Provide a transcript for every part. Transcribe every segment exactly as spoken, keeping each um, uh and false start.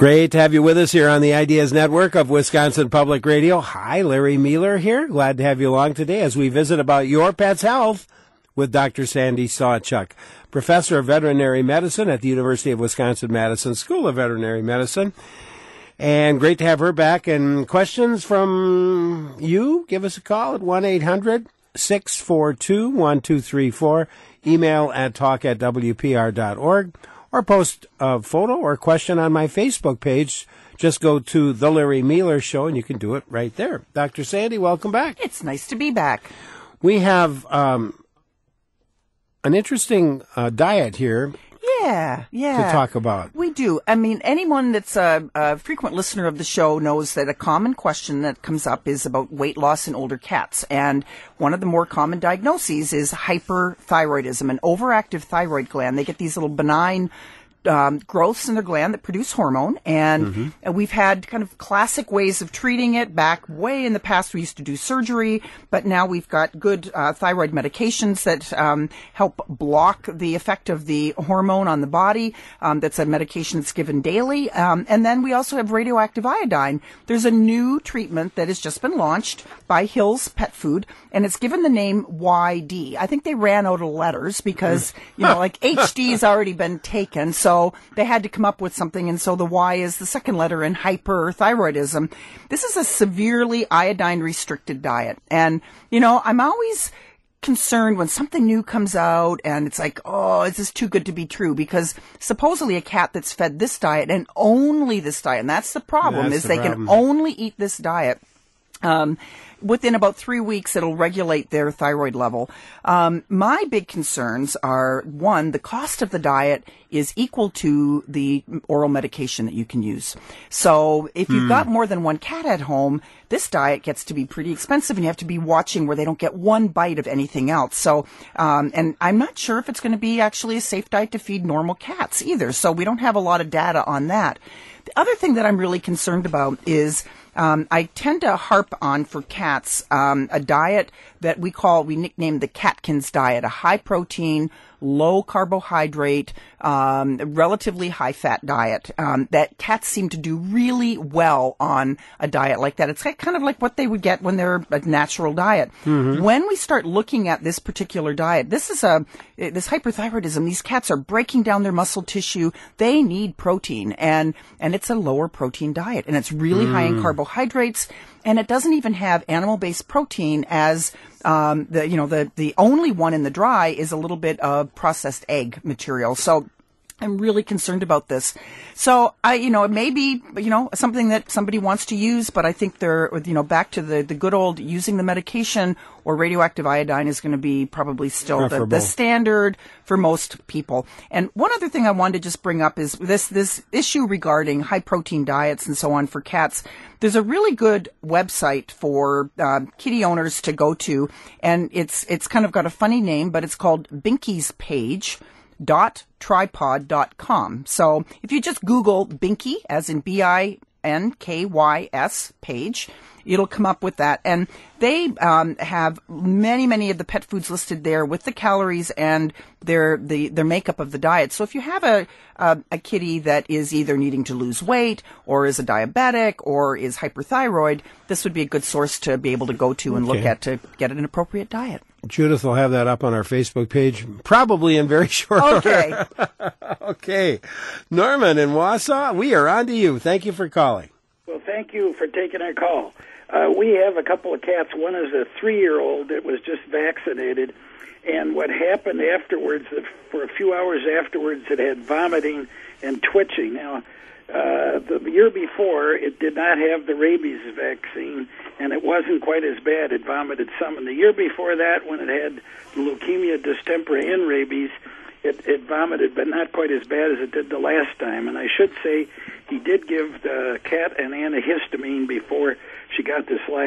Great to have you with us here on the Ideas Network of Wisconsin Public Radio. Hi, Larry Mueller here. Glad to have you along today as we visit about your pet's health with Doctor Sandy Sawchuk, Professor of Veterinary Medicine at the University of Wisconsin-Madison School of Veterinary Medicine. And great to have her back. And questions from you, give us a call at one eight hundred six four two one two three four, email at talk at w p r dot org, or post a photo or question on my Facebook page. Just go to The Larry Mueller Show, and you can do it right there. Doctor Sandy, welcome back. It's nice to be back. We have um, an interesting uh, diet here. Yeah, yeah. To talk about. We do. I mean, anyone that's a, a frequent listener of the show knows that a common question that comes up is about weight loss in older cats. And one of the more common diagnoses is hyperthyroidism, an overactive thyroid gland. They get these little benign Um, growths in their gland that produce hormone, and mm-hmm. uh, we've had kind of classic ways of treating it. Back way in the past, we used to do surgery, but now we've got good uh, thyroid medications that um, help block the effect of the hormone on the body. Um, that's a medication that's given daily, um, and then we also have radioactive iodine. There's a new treatment that has just been launched by Hill's Pet Food, and it's given the name Y D. I think they ran out of letters because, you know, like H D has already been taken, so So they had to come up with something, and so the Y is the second letter in hyperthyroidism. This is a severely iodine-restricted diet. And, you know, I'm always concerned when something new comes out and it's like, oh, is this too good to be true? Because supposedly a cat that's fed this diet and only this diet, and that's the problem, that's is the they problem. can only eat this diet. Um, within about three weeks, it'll regulate their thyroid level. Um, my big concerns are, one, the cost of the diet is equal to the oral medication that you can use. So if you've mm. got more than one cat at home, this diet gets to be pretty expensive, and you have to be watching where they don't get one bite of anything else. So, um, and I'm not sure if it's going to be actually a safe diet to feed normal cats either. So we don't have a lot of data on that. The other thing that I'm really concerned about is Um, I tend to harp on for cats um, a diet that we call, we nickname the Catkins diet, a high protein, low carbohydrate, um, relatively high fat diet um, that cats seem to do really well on a diet like that. It's kind of like what they would get when they're a natural diet. Mm-hmm. When we start looking at this particular diet, this is a this hyperthyroidism. These cats are breaking down their muscle tissue. They need protein, and and it's a lower protein diet, and it's really mm. high in carbohydrates. And it doesn't even have animal-based protein as um, the you know the the only one in the dry is a little bit of processed egg material. So I'm really concerned about this. So I you know it may be you know something that somebody wants to use, but I think they're you know back to the the good old using the medication or radioactive iodine is going to be probably still the, the standard for most people. And one other thing I wanted to just bring up is this this issue regarding high protein diets and so on for cats. There's a really good website for uh, kitty owners to go to, and it's it's kind of got a funny name, but it's called Binky's Page dot tripod dot com. So if you just Google Binky, as in B I N K Y S page, it'll come up with that. And they um, have many, many of the pet foods listed there with the calories and their the their makeup of the diet. So if you have a, a a kitty that is either needing to lose weight or is a diabetic or is hyperthyroid, this would be a good source to be able to go to and okay. look at to get an appropriate diet. Judith will have that up on our Facebook page, probably in very short okay. order. Okay. Norman in Wausau, we are on to you. Thank you for calling. Well, thank you for taking our call. Uh, we have a couple of cats. One is a three-year-old that was just vaccinated, and what happened afterwards, for a few hours afterwards, it had vomiting and twitching. Now, uh, the year before, it did not have the rabies vaccine, and it wasn't quite as bad. It vomited some. And the year before that, when it had leukemia, distemper, and rabies, it, it vomited, but not quite as bad as it did the last time. And I should say he did give the cat an antihistamine before she got this last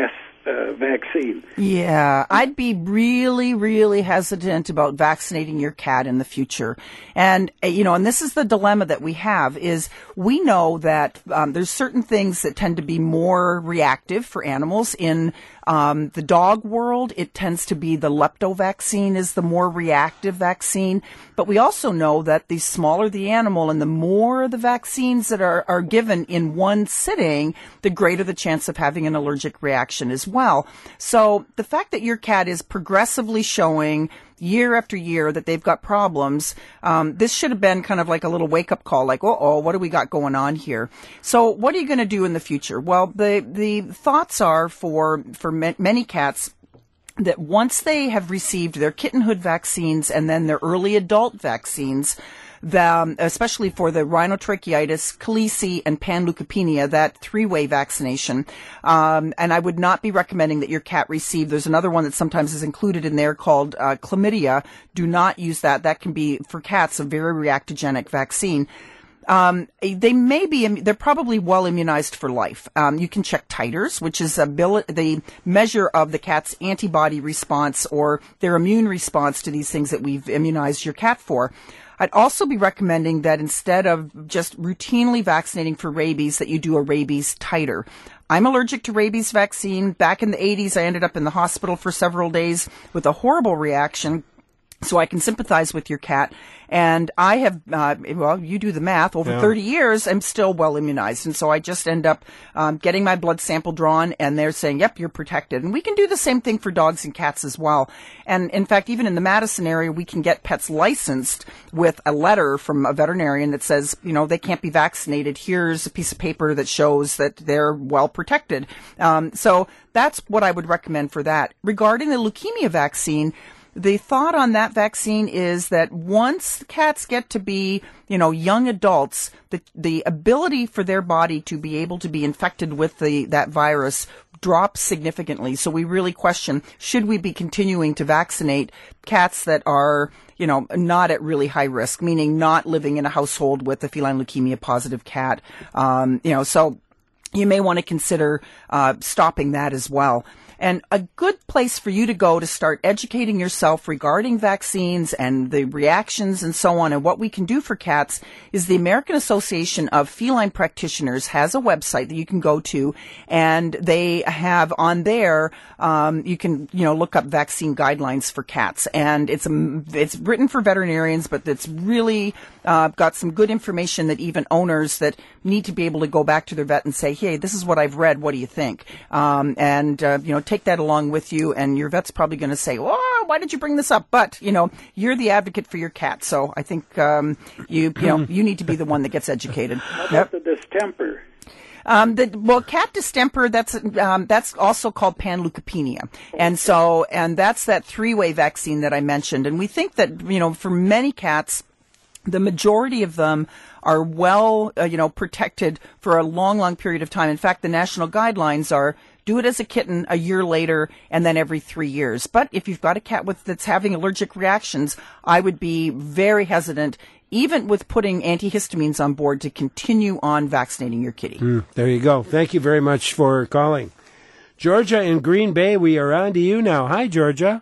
uh, vaccine. Yeah, I'd be really, really hesitant about vaccinating your cat in the future. And, uh, you know, and this is the dilemma that we have is we know that um, there's certain things that tend to be more reactive for animals. In um, the dog world, it tends to be the lepto vaccine is the more reactive vaccine. But we also know that the smaller the animal and the more the vaccines that are, are given in one sitting, the greater the chance of having an allergic reaction as well. So the fact that your cat is progressively showing year after year that they've got problems, um, this should have been kind of like a little wake-up call, like, uh-oh, what do we got going on here? So what are you going to do in the future? Well, the the thoughts are for, for ma- many cats that once they have received their kittenhood vaccines and then their early adult vaccines, the, um, especially for the rhinotracheitis, caleci, and panleukopenia, that three-way vaccination. Um, and I would not be recommending that your cat receive. There's another one that sometimes is included in there called uh, chlamydia. Do not use that. That can be, for cats, a very reactogenic vaccine. Um, they may be, they're probably well immunized for life. Um, you can check titers, which is a bill, the measure of the cat's antibody response or their immune response to these things that we've immunized your cat for. I'd also be recommending that instead of just routinely vaccinating for rabies, that you do a rabies titer. I'm allergic to rabies vaccine. Back in the eighties, I ended up in the hospital for several days with a horrible reaction. So I can sympathize with your cat. And I have, uh, well, you do the math, over yeah. thirty years, I'm still well immunized. And so I just end up um, getting my blood sample drawn, and they're saying, yep, you're protected. And we can do the same thing for dogs and cats as well. And in fact, even in the Madison area, we can get pets licensed with a letter from a veterinarian that says, you know, they can't be vaccinated. Here's a piece of paper that shows that they're well protected. Um, so that's what I would recommend for that. Regarding the leukemia vaccine, the thought on that vaccine is that once cats get to be, you know, young adults, the the ability for their body to be able to be infected with the that virus drops significantly. So we really question, should we be continuing to vaccinate cats that are, you know, not at really high risk, meaning not living in a household with a feline leukemia positive cat? Um, you know, so you may want to consider uh, stopping that as well. And a good place for you to go to start educating yourself regarding vaccines and the reactions and so on and what we can do for cats is the American Association of Feline Practitioners has a website that you can go to, and they have on there, um, you can, you know, look up vaccine guidelines for cats. And it's, um, it's written for veterinarians, but it's really uh, got some good information that even owners that need to be able to go back to their vet and say, hey, this is what I've read. What do you think? Um, and, uh, you know, take that along with you, and your vet's probably going to say, oh, why did you bring this up? But, you know, you're the advocate for your cat, so I think um, you you know, you need to be the one that gets educated. How about yep. the distemper? Um, the, well, cat distemper, that's, um, that's also called panleukopenia. And so, and that's that three-way vaccine that I mentioned. And we think that, you know, for many cats, the majority of them are well, uh, you know, protected for a long, long period of time. In fact, the national guidelines are do it as a kitten a year later and then every three years. But if you've got a cat with that's having allergic reactions, I would be very hesitant, even with putting antihistamines on board, to continue on vaccinating your kitty. Mm, there you go. Thank you very much for calling. Georgia in Green Bay, we are on to you now. Hi, Georgia.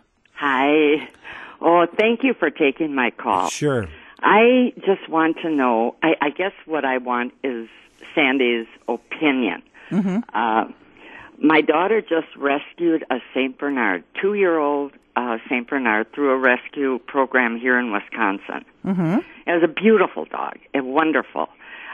Hi. Oh, thank you for taking my call. Sure. I just want to know, I, I guess what I want is Sandy's opinion. Mm-hmm. Uh, my daughter just rescued a Saint Bernard, two-year-old uh, Saint Bernard, through a rescue program here in Wisconsin. Mm-hmm. It was a beautiful dog, a wonderful.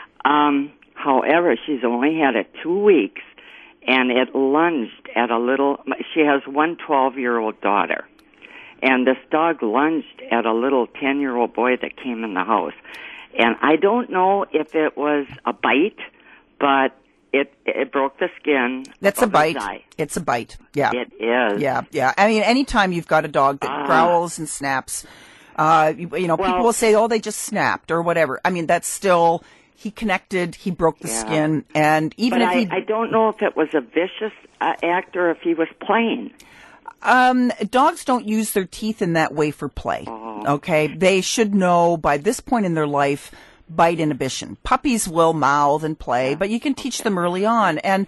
Um, however, she's only had it two weeks, and it lunged at a little, she has one twelve-year-old daughter. And this dog lunged at a little ten-year-old boy that came in the house. And I don't know if it was a bite, but it it broke the skin. That's a bite. It's a bite. Yeah. It is. Yeah, yeah. I mean, anytime you've got a dog that uh, growls and snaps, uh, you, you know, well, people will say, oh, they just snapped or whatever. I mean, that's still, he connected, he broke the yeah. skin, and even but if I, he... I don't know if it was a vicious uh, act or if he was playing. Um, dogs don't use their teeth in that way for play. Oh. Okay? They should know by this point in their life bite inhibition. Puppies will mouth and play, but you can teach them early on. And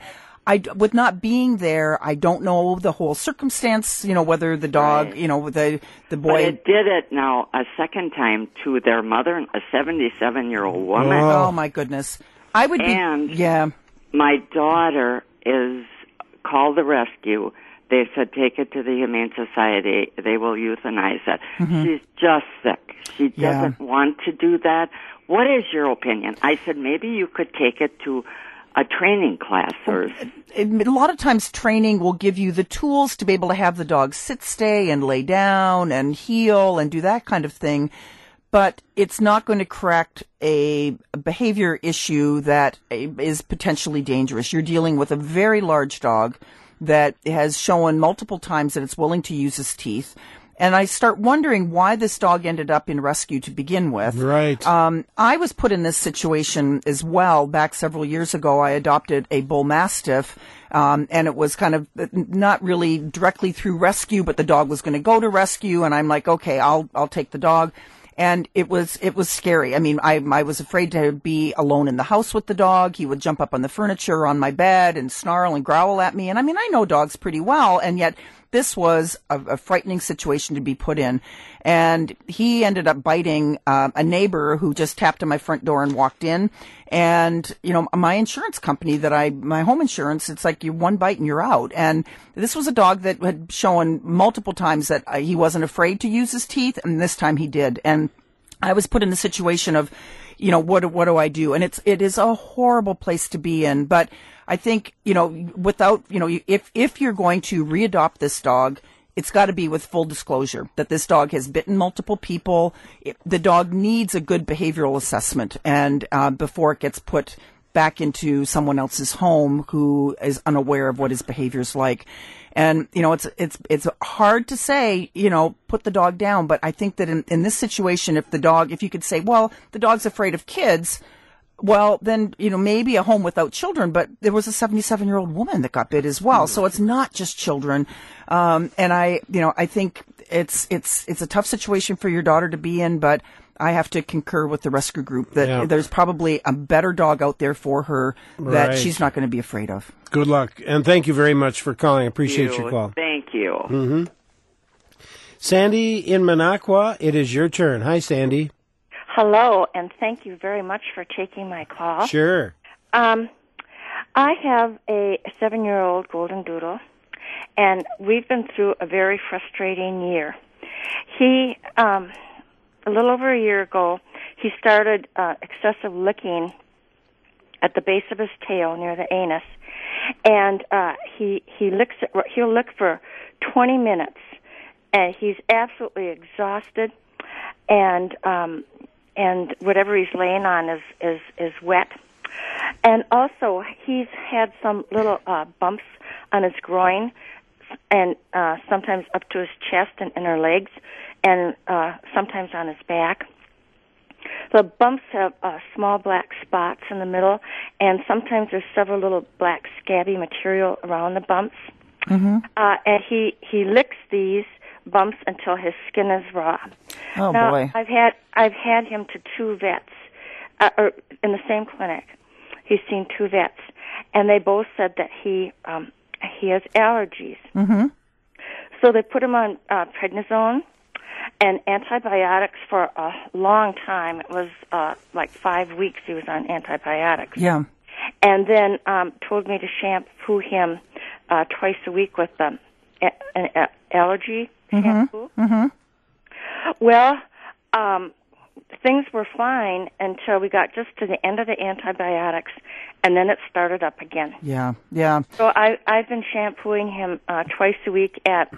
I, with not being there, I don't know the whole circumstance, you know, whether the dog, Right. you know, the, the boy. But it did it now a second time to their mother, a seventy-seven-year-old woman. Oh, my goodness. I would And be, yeah. My daughter is called the rescue. They said, take it to the Humane Society. They will euthanize it. Mm-hmm. She's just sick. She doesn't yeah. want to do that. What is your opinion? I said, maybe you could take it to a training class or... A lot of times training will give you the tools to be able to have the dog sit, stay, and lay down and heel and do that kind of thing. But it's not going to correct a behavior issue that is potentially dangerous. You're dealing with a very large dog that has shown multiple times that it's willing to use his teeth. And I start wondering why this dog ended up in rescue to begin with. Right. Um, I was put in this situation as well back several years ago. I adopted a bull mastiff, um, and it was kind of not really directly through rescue, but the dog was going to go to rescue, and I'm like, okay, I'll I'll take the dog. And it was it was scary. I mean, I I was afraid to be alone in the house with the dog. He would jump up on the furniture on my bed and snarl and growl at me. And I mean, I know dogs pretty well, and yet this was a, a frightening situation to be put in. And he ended up biting uh, a neighbor who just tapped on my front door and walked in. And, you know, my insurance company that I, my home insurance, it's like you one bite and you're out. And this was a dog that had shown multiple times that uh, he wasn't afraid to use his teeth. And this time he did. And I was put in the situation of, you know, what, what do I do? And it's, it is a horrible place to be in. But I think, you know, without, you know, if, if you're going to readopt this dog, it's got to be with full disclosure that this dog has bitten multiple people. It, the dog needs a good behavioral assessment, and uh, before it gets put back into someone else's home who is unaware of what his behavior is like. And, you know, it's it's it's hard to say, you know, put the dog down. But I think that in, in this situation, if the dog, if you could say, well, the dog's afraid of kids, well, then, you know, maybe a home without children, but there was a seventy-seven-year-old woman that got bit as well. So it's not just children. Um, and I, you know, I think it's, it's, it's a tough situation for your daughter to be in, but I have to concur with the rescue group that Yeah. there's probably a better dog out there for her that Right. she's not going to be afraid of. Good luck. And thank you very much for calling. I appreciate you. your call. Thank you. Mm-hmm. Sandy in Minocqua, it is your turn. Hi, Sandy. Hello, and thank you very much for taking my call. Sure. Um, I have a seven-year-old golden doodle, and we've been through a very frustrating year. He, um, a little over a year ago, he started uh, excessive licking at the base of his tail near the anus, and uh, he he licks it. He'll lick for twenty minutes, and he's absolutely exhausted, and um, and whatever he's laying on is is is wet. And also, he's had some little uh, bumps on his groin, and uh, sometimes up to his chest and inner legs, and uh, sometimes on his back. The bumps have uh, small black spots in the middle, and sometimes there's several little black scabby material around the bumps. Mm-hmm. Uh, and he, he licks these bumps until his skin is raw. Oh, now, boy. I've had I've had him to two vets, uh, or in the same clinic. He's seen two vets, and they both said that he um, he has allergies. Mm-hmm. So they put him on uh, prednisone and antibiotics for a long time. It was uh, like five weeks he was on antibiotics. Yeah. And then um, told me to shampoo him uh, twice a week with um, a- an a- allergy shampoo. Mm-hmm. Well, um, things were fine until we got just to the end of the antibiotics, and then it started up again. Yeah, yeah. So I, I've been shampooing him uh, twice a week at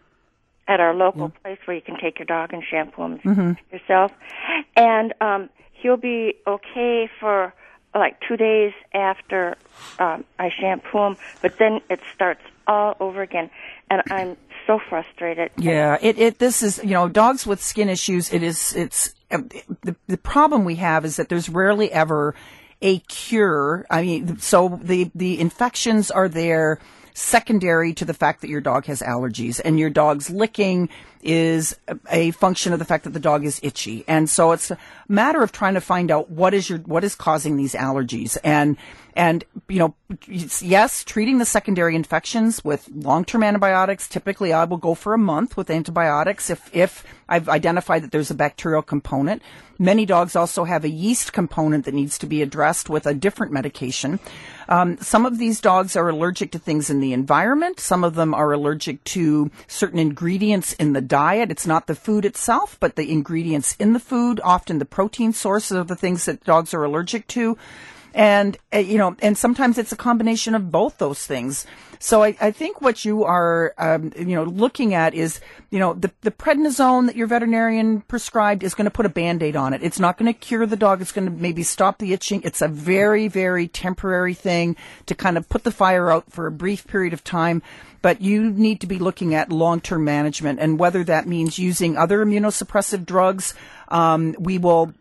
at our local place where you can take your dog and shampoo him Mm-hmm. yourself. And um, he'll be okay for like two days after um, I shampoo him, but then it starts all over again, and I'm so frustrated. Yeah, it, it, this is, you know, dogs with skin issues, it is, it's, uh, the, the problem we have is that there's rarely ever a cure. I mean, so the, the infections are there secondary to the fact that your dog has allergies, and your dog's licking is a function of the fact that the dog is itchy. And so it's a matter of trying to find out what is your, what is causing these allergies. And And, you know, yes, treating the secondary infections with long-term antibiotics. Typically, I will go for a month with antibiotics if, if I've identified that there's a bacterial component. Many dogs also have a yeast component that needs to be addressed with a different medication. Um, some of these dogs are allergic to things in the environment. Some of them are allergic to certain ingredients in the diet. It's not the food itself, but the ingredients in the food. Often the protein sources are the things that dogs are allergic to. And, uh, you know, and sometimes it's a combination of both those things. So I, I think what you are, um, you know, looking at is, you know, the, the prednisone that your veterinarian prescribed is going to put a Band-Aid on it. It's not going to cure the dog. It's going to maybe stop the itching. It's a very, very temporary thing to kind of put the fire out for a brief period of time. But you need to be looking at long-term management, and whether that means using other immunosuppressive drugs. Um, we will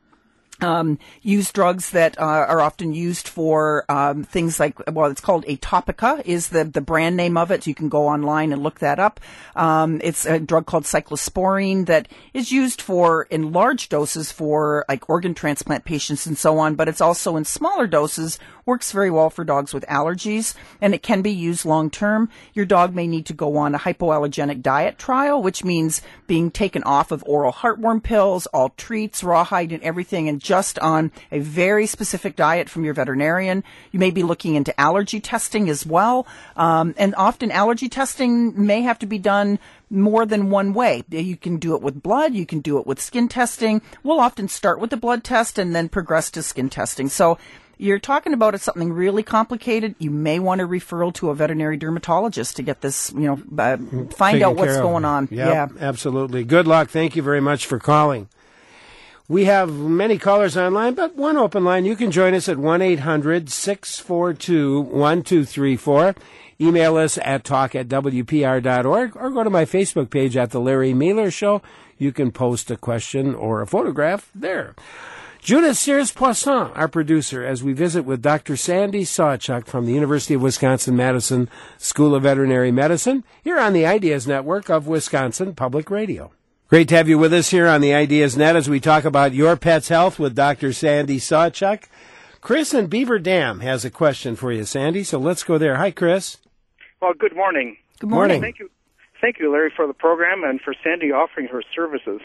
Um, use drugs that uh, are often used for um, things like, well, it's called Atopica is the, the brand name of it. You can go online and look that up. Um, it's a drug called cyclosporine that is used for in large doses for like organ transplant patients and so on, but it's also in smaller doses, works very well for dogs with allergies, and it can be used long term. Your dog may need to go on a hypoallergenic diet trial, which means being taken off of oral heartworm pills, all treats, rawhide, and everything, and just on a very specific diet from your veterinarian. You may be looking into allergy testing as well. Um, and often allergy testing may have to be done more than one way. You can do it with blood. You can do it with skin testing. We'll often start with the blood test and then progress to skin testing. So you're talking about it, something really complicated. You may want a referral to a veterinary dermatologist to get this, you know, uh, find Taken out what's care of. going on. Yep, yeah, absolutely. Good luck. Thank you very much for calling. We have many callers online, but one open line. You can join us at one eight hundred six four two one two three four. Email us at talk at w p r dot org or go to my Facebook page at The Larry Miller Show. You can post a question or a photograph there. Judith Sears-Poisson, our producer, as we visit with Doctor Sandy Sawchuk from the University of Wisconsin-Madison School of Veterinary Medicine here on the Ideas Network of Wisconsin Public Radio. Great to have you with us here on the Ideas Net as we talk about your pet's health with Doctor Sandy Sawchuk. Chris in Beaver Dam has a question for you, Sandy, so let's go there. Hi, Chris. Well, good morning. Good morning. Thank you, thank you, Larry, for the program and for Sandy offering her services.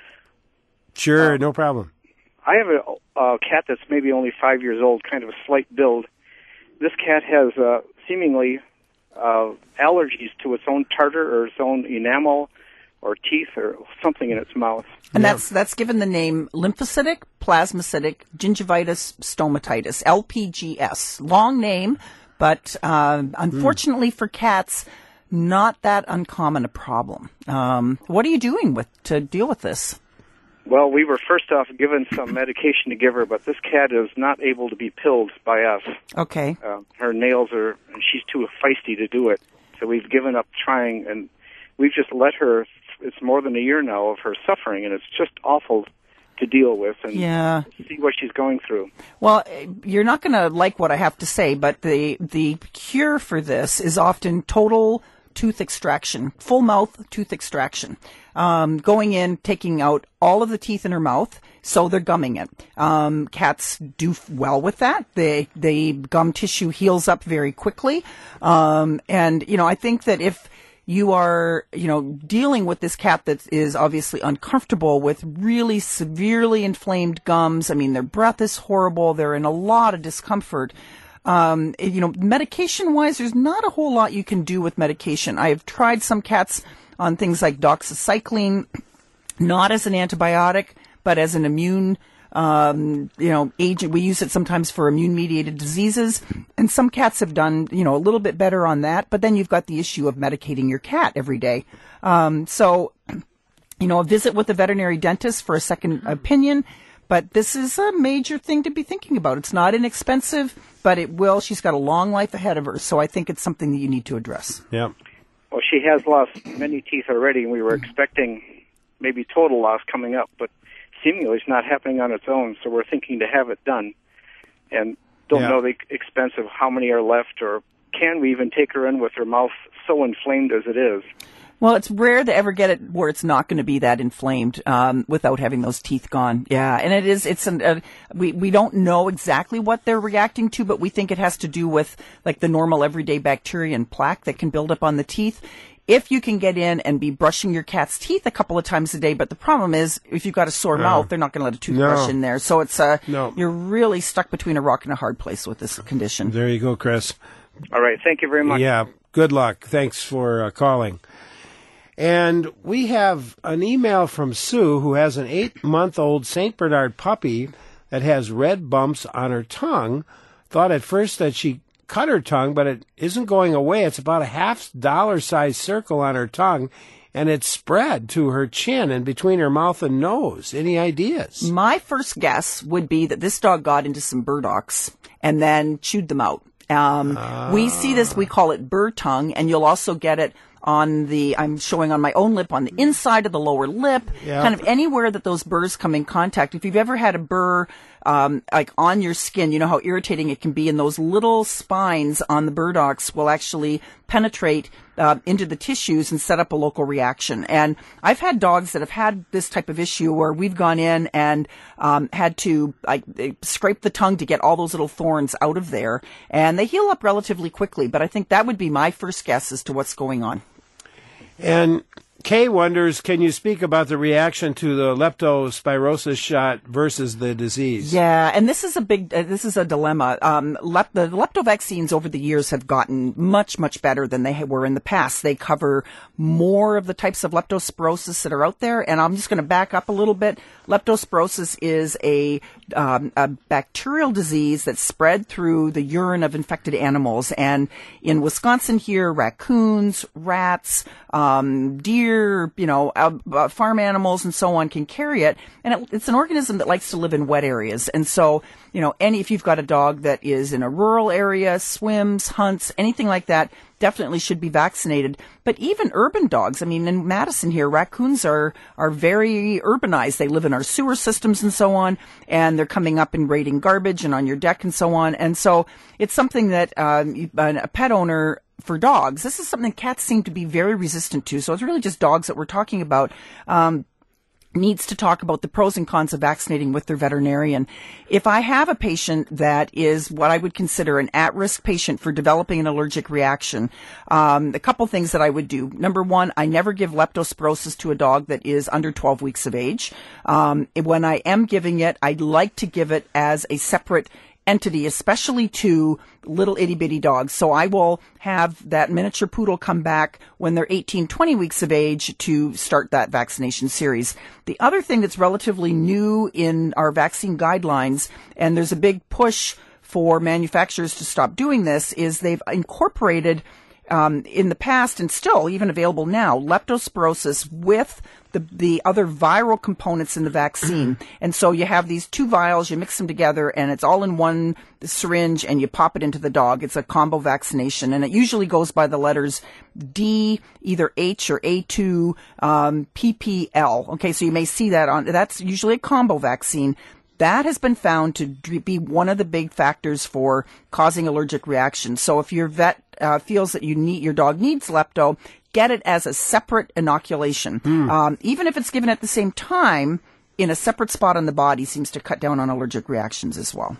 Sure, um, no problem. I have a, a cat that's maybe only five years old, kind of a slight build. This cat has uh, seemingly uh, allergies to its own tartar or its own enamel or teeth or something in its mouth. And Yeah. that's that's given the name lymphocytic plasmacytic gingivitis stomatitis, L P G S. Long name, but uh, unfortunately mm. for cats, not that uncommon a problem. Um, what are you doing with to deal with this? Well, we were first off given some medication to give her, but this cat is not able to be pilled by us. Okay. Uh, her nails are, and she's too feisty to do it. So we've given up trying, and we've just let her. It's more than a year now of her suffering, and it's just awful to deal with and yeah. see what she's going through. Well, you're not going to like what I have to say, but the the cure for this is often total tooth extraction, full mouth tooth extraction. Um, going in, taking out all of the teeth in her mouth, so they're gumming it. Um, cats do well with that. They, they gum tissue heals up very quickly. Um, and, you know, I think that if you are, you know, dealing with this cat that is obviously uncomfortable with really severely inflamed gums, I mean, their breath is horrible. They're in a lot of discomfort. Um, you know, medication-wise, there's not a whole lot you can do with medication. I have tried some cats on things like doxycycline, not as an antibiotic, but as an immune, um, you know, agent. We use it sometimes for immune-mediated diseases, and some cats have done, you know, a little bit better on that. But then you've got the issue of medicating your cat every day. Um, so, you know, a visit with a veterinary dentist for a second opinion. But this is a major thing to be thinking about. It's not inexpensive, but it will. She's got a long life ahead of her, so I think it's something that you need to address. Yeah. Well, she has lost many teeth already, and we were expecting maybe total loss coming up, but seemingly it's not happening on its own, so we're thinking to have it done. And don't Yeah. know the expense of how many are left, or can we even take her in with her mouth so inflamed as it is? Well, it's rare to ever get it where it's not going to be that inflamed um, without having those teeth gone. Yeah, and it is. It's an, uh, we we don't know exactly what they're reacting to, but we think it has to do with like the normal everyday bacteria and plaque that can build up on the teeth. If you can get in and be brushing your cat's teeth a couple of times a day, but the problem is if you've got a sore No. mouth, they're not going to let a toothbrush No. in there. So it's uh, No. you're really stuck between a rock and a hard place with this condition. There you go, Chris. All right. Thank you very much. Yeah, good luck. Thanks for uh, calling. And we have an email from Sue, who has an eight-month-old Saint Bernard puppy that has red bumps on her tongue. Thought at first that she cut her tongue, but it isn't going away. It's about a half dollar-sized circle on her tongue, and it's spread to her chin and between her mouth and nose. Any ideas? My first guess would be that this dog got into some burdocks and then chewed them out. Um, Ah. We see this, we call it burr tongue, and you'll also get it on the, I'm showing on my own lip, on the inside of the lower lip, Yeah. kind of anywhere that those burrs come in contact. If you've ever had a burr, um, like on your skin, you know how irritating it can be, and those little spines on the burdocks will actually penetrate uh, into the tissues and set up a local reaction. And I've had dogs that have had this type of issue where we've gone in and um, had to like scrape the tongue to get all those little thorns out of there, and they heal up relatively quickly. But I think that would be my first guess as to what's going on. And Kay wonders, can you speak about the reaction to the leptospirosis shot versus the disease? Yeah, and this is a big, uh, this is a dilemma. Um, lep- the lepto vaccines over the years have gotten much, much better than they were in the past. They cover more of the types of leptospirosis that are out there, and I'm just going to back up a little bit. Leptospirosis is a, um, a bacterial disease that's spread through the urine of infected animals, and in Wisconsin here, raccoons, rats, um, deer, you know, uh, uh, farm animals and so on can carry it. And it, it's an organism that likes to live in wet areas. And so, you know, any, if you've got a dog that is in a rural area, swims, hunts, anything like that, definitely should be vaccinated. But even urban dogs, I mean, in Madison here, raccoons are, are very urbanized. They live in our sewer systems and so on, and they're coming up and raiding garbage and on your deck and so on. And so it's something that um, a pet owner for dogs, this is something cats seem to be very resistant to. So it's really just dogs that we're talking about. Um, needs to talk about the pros and cons of vaccinating with their veterinarian. If I have a patient that is what I would consider an at-risk patient for developing an allergic reaction, um, a couple things that I would do. Number one, I never give leptospirosis to a dog that is under twelve weeks of age. Um, when I am giving it, I'd like to give it as a separate entity, especially to little itty bitty dogs. So I will have that miniature poodle come back when they're eighteen, twenty weeks of age to start that vaccination series. The other thing that's relatively new in our vaccine guidelines, and there's a big push for manufacturers to stop doing this, is they've incorporated um, in the past and still even available now, leptospirosis with the the other viral components in the vaccine. And so you have these two vials, you mix them together, and it's all in one syringe, and you pop it into the dog. It's a combo vaccination, and it usually goes by the letters D, either H or A two, um, P P L. Okay, so you may see that on, that's usually a combo vaccine. That has been found to be one of the big factors for causing allergic reactions. So if your vet uh, feels that you need, your dog needs lepto, get it as a separate inoculation. Mm. Um, even if it's given at the same time, in a separate spot on the body seems to cut down on allergic reactions as well.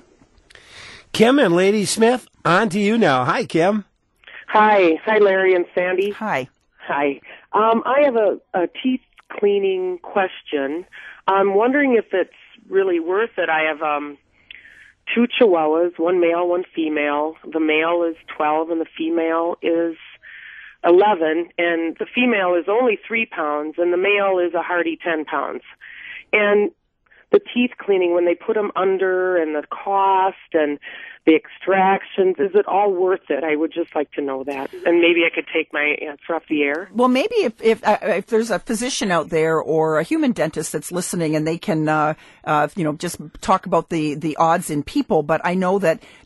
Kim and Lady Smith, on to you now. Hi, Kim. Hi. Hi, Larry and Sandy. Hi. Hi. Um, I have a, a teeth cleaning question. I'm wondering if it's really worth it. I have um, two Chihuahuas, one male, one female. The male is twelve and the female is eleven, and the female is only three pounds and the male is a hearty ten pounds. And the teeth cleaning, when they put them under, and the cost and the extractions, is it all worth it? I would just like to know that, and maybe I could take my answer off the air. Well, maybe if if, uh, if there's a physician out there or a human dentist that's listening, and they can, uh, uh, you know, just talk about the the odds in people. But I know that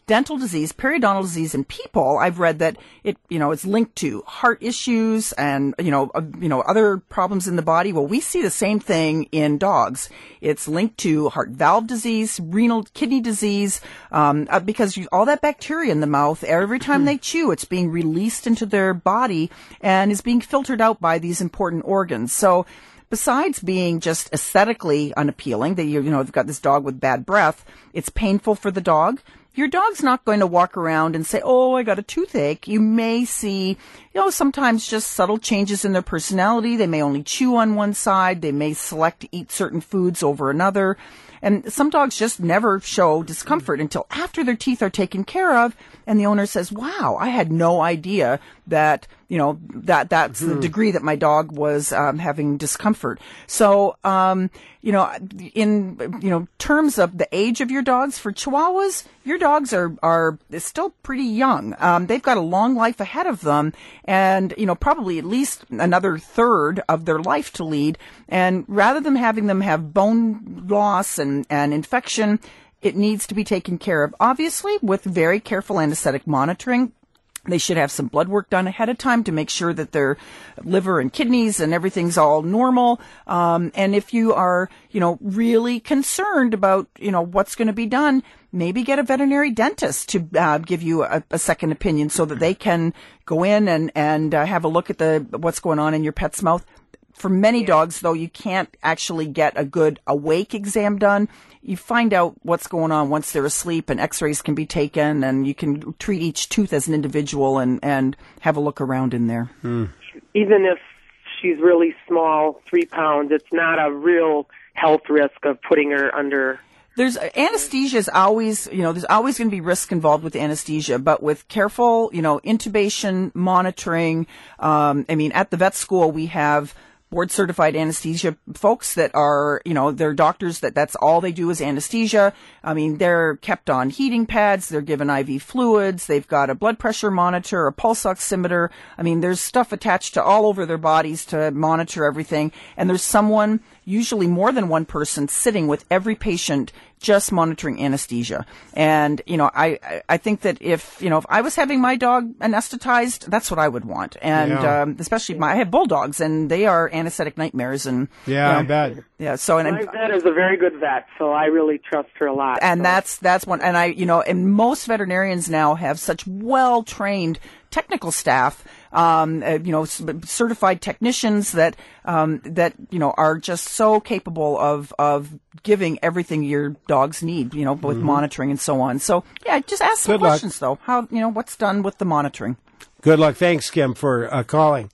dental disease, periodontal disease in people, I've read that it, you know, it's linked to heart issues and, you know, uh, you know, other problems in the body. Well, we see the same thing in dogs. It's linked to heart valve disease, renal kidney disease, um, uh, because you, all that bacteria in the mouth, every time they chew, it's being released into their body and is being filtered out by these important organs. So, besides being just aesthetically unappealing, that you, you know, you've got this dog with bad breath, it's painful for the dog. Your dog's not going to walk around and say, oh, I got a toothache. You may see, you know, sometimes just subtle changes in their personality. They may only chew on one side. They may select to eat certain foods over another. And some dogs just never show discomfort until after their teeth are taken care of, and the owner says, wow, I had no idea that, you know, that that's mm-hmm. the degree that my dog was um, having discomfort. So, um, you know, in, you know, terms of the age of your dogs, for Chihuahuas, your dogs are, are still pretty young. Um, they've got a long life ahead of them and, you know, probably at least another third of their life to lead. And rather than having them have bone loss and, and infection, it needs to be taken care of, obviously, with very careful anesthetic monitoring. They should have some blood work done ahead of time to make sure that their liver and kidneys and everything's all normal. Um, and if you are, you know, really concerned about, you know, what's going to be done, maybe get a veterinary dentist to uh, give you a, a second opinion so that they can go in and, and uh, have a look at the what's going on in your pet's mouth. For many dogs, though, you can't actually get a good awake exam done. You find out what's going on once they're asleep, and x-rays can be taken, and you can treat each tooth as an individual and, and have a look around in there. Hmm. Even if she's really small, three pounds, it's not a real health risk of putting her under... There's anesthesia is always, you know, there's always going to be risk involved with anesthesia, but with careful, you know, intubation, monitoring, um, I mean, at the vet school, we have board certified anesthesia folks that are, you know, they're doctors that that's all they do is anesthesia. I mean, they're kept on heating pads. They're given I V fluids. They've got a blood pressure monitor, a pulse oximeter. I mean, there's stuff attached to all over their bodies to monitor everything. And there's someone, usually more than one person, sitting with every patient just monitoring anesthesia. And, you know, I, I think that if, you know, if I was having my dog anesthetized, that's what I would want. And, yeah. um, especially my, I have bulldogs and they are anesthetic nightmares. And, yeah, you know, I bet. Yeah. So, and my vet is a very good vet, so I really trust her a lot. And so. that's, that's one. And I, you know, and most veterinarians now have such well-trained technical staff, um, uh, you know, c- certified technicians that, um, that, you know, are just so capable of, of giving everything your dogs need, you know, with Mm-hmm. monitoring and so on. So, yeah, just ask some Good luck. questions, though. How, you know, what's done with the monitoring? Good luck. Thanks, Kim, for uh, calling.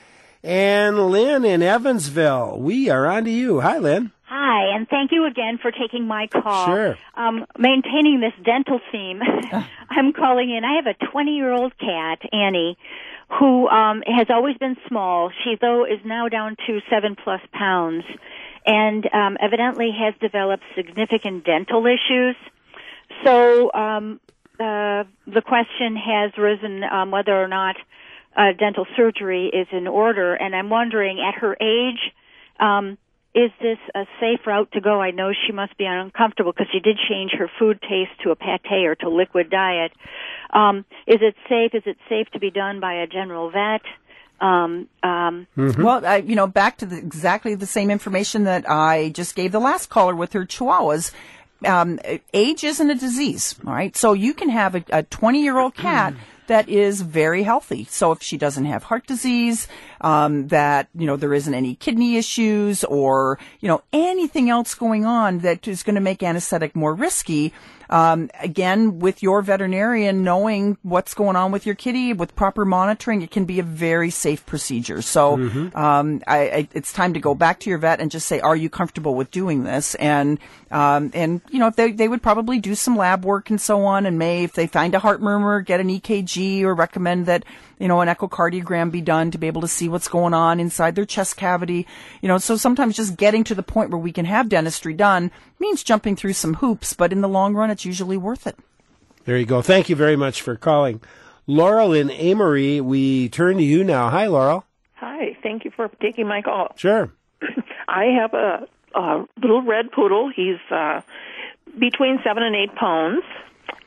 And Lynn in Evansville, we are on to you. Hi, Lynn. Hi, and thank you again for taking my call. Sure. Um, maintaining this dental theme, I'm calling in. I have a twenty-year-old cat, Annie, who um, has always been small. She, though, is now down to seven-plus pounds, and um, evidently has developed significant dental issues. So um, uh, the question has risen um, whether or not uh, dental surgery is in order, and I'm wondering, at her age, um, is this a safe route to go? I know she must be uncomfortable because she did change her food taste to a pate or to liquid diet. Um, is it safe? Is it safe to be done by a general vet? Um, um, Mm-hmm. Well, I, you know, back to the, exactly the same information that I just gave the last caller with her Chihuahuas. Um, age isn't a disease, all right? So you can have a, a twenty-year-old cat that is very healthy. So if she doesn't have heart disease, um, that, you know, there isn't any kidney issues or, you know, anything else going on that is going to make anesthetic more risky, um, again, with your veterinarian knowing what's going on with your kitty, with proper monitoring, it can be a very safe procedure. So, mm-hmm. um, I, I, it's time to go back to your vet and just say, are you comfortable with doing this? And, um, and, you know, if they, they would probably do some lab work and so on, and may, if they find a heart murmur, get an E K G or recommend that, you know, an echocardiogram be done to be able to see what's going on inside their chest cavity. You know, so sometimes just getting to the point where we can have dentistry done means jumping through some hoops, but in the long run, it's usually worth it. There you go. Thank you very much for calling. Laurel in Amory, we turn to you now. Hi, Laurel. Hi. Thank you for taking my call. Sure. I have a, a little red poodle. He's uh, between seven and eight pounds,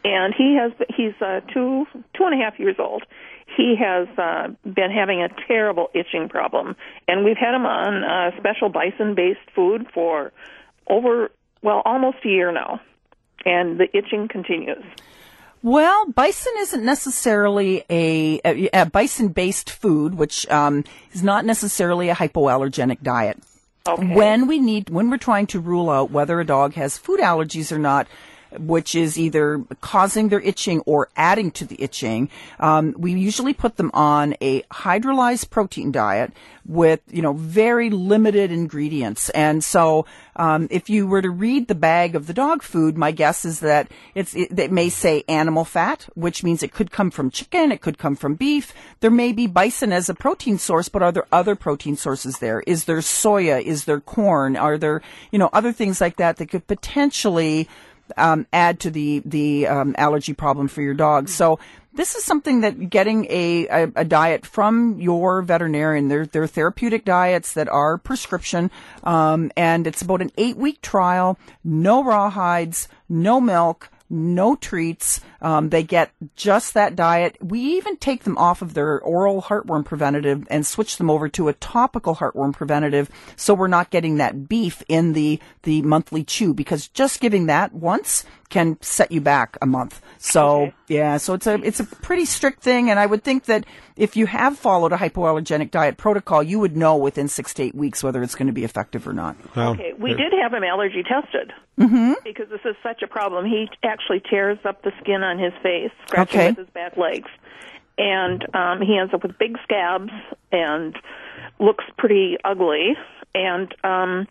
and he has he's uh, two two and a half years old. He has uh, been having a terrible itching problem, and we've had him on uh, special bison-based food for over, well, almost a year now, and the itching continues. Well, bison isn't necessarily a, a, a bison-based food, which um, is not necessarily a hypoallergenic diet. Okay. When we need, when we're trying to rule out whether a dog has food allergies or not, which is either causing their itching or adding to the itching, um, we usually put them on a hydrolyzed protein diet with, you know, very limited ingredients. And so, um, if you were to read the bag of the dog food, my guess is that it's, it, it may say animal fat, which means it could come from chicken, it could come from beef. There may be bison as a protein source, but are there other protein sources there? Is there soya? Is there corn? Are there, you know, other things like that that could potentially Um, add to the the um, allergy problem for your dog. So this is something that getting a, a, a diet from your veterinarian, they're, they're therapeutic diets that are prescription, um, and it's about an eight-week trial, no rawhides, no milk, no treats. Um, they get just that diet. We even take them off of their oral heartworm preventative and switch them over to a topical heartworm preventative, so we're not getting that beef in the, the monthly chew, because just giving that once can set you back a month. So, okay. yeah, so it's a, it's a pretty strict thing, and I would think that if you have followed a hypoallergenic diet protocol, you would know within six to eight weeks whether it's going to be effective or not. Well, okay, we did have him allergy tested, mm-hmm. because this is such a problem. He actually tears up the skin on his face, scratching okay. with his back legs, and um, he ends up with big scabs and looks pretty ugly, and um,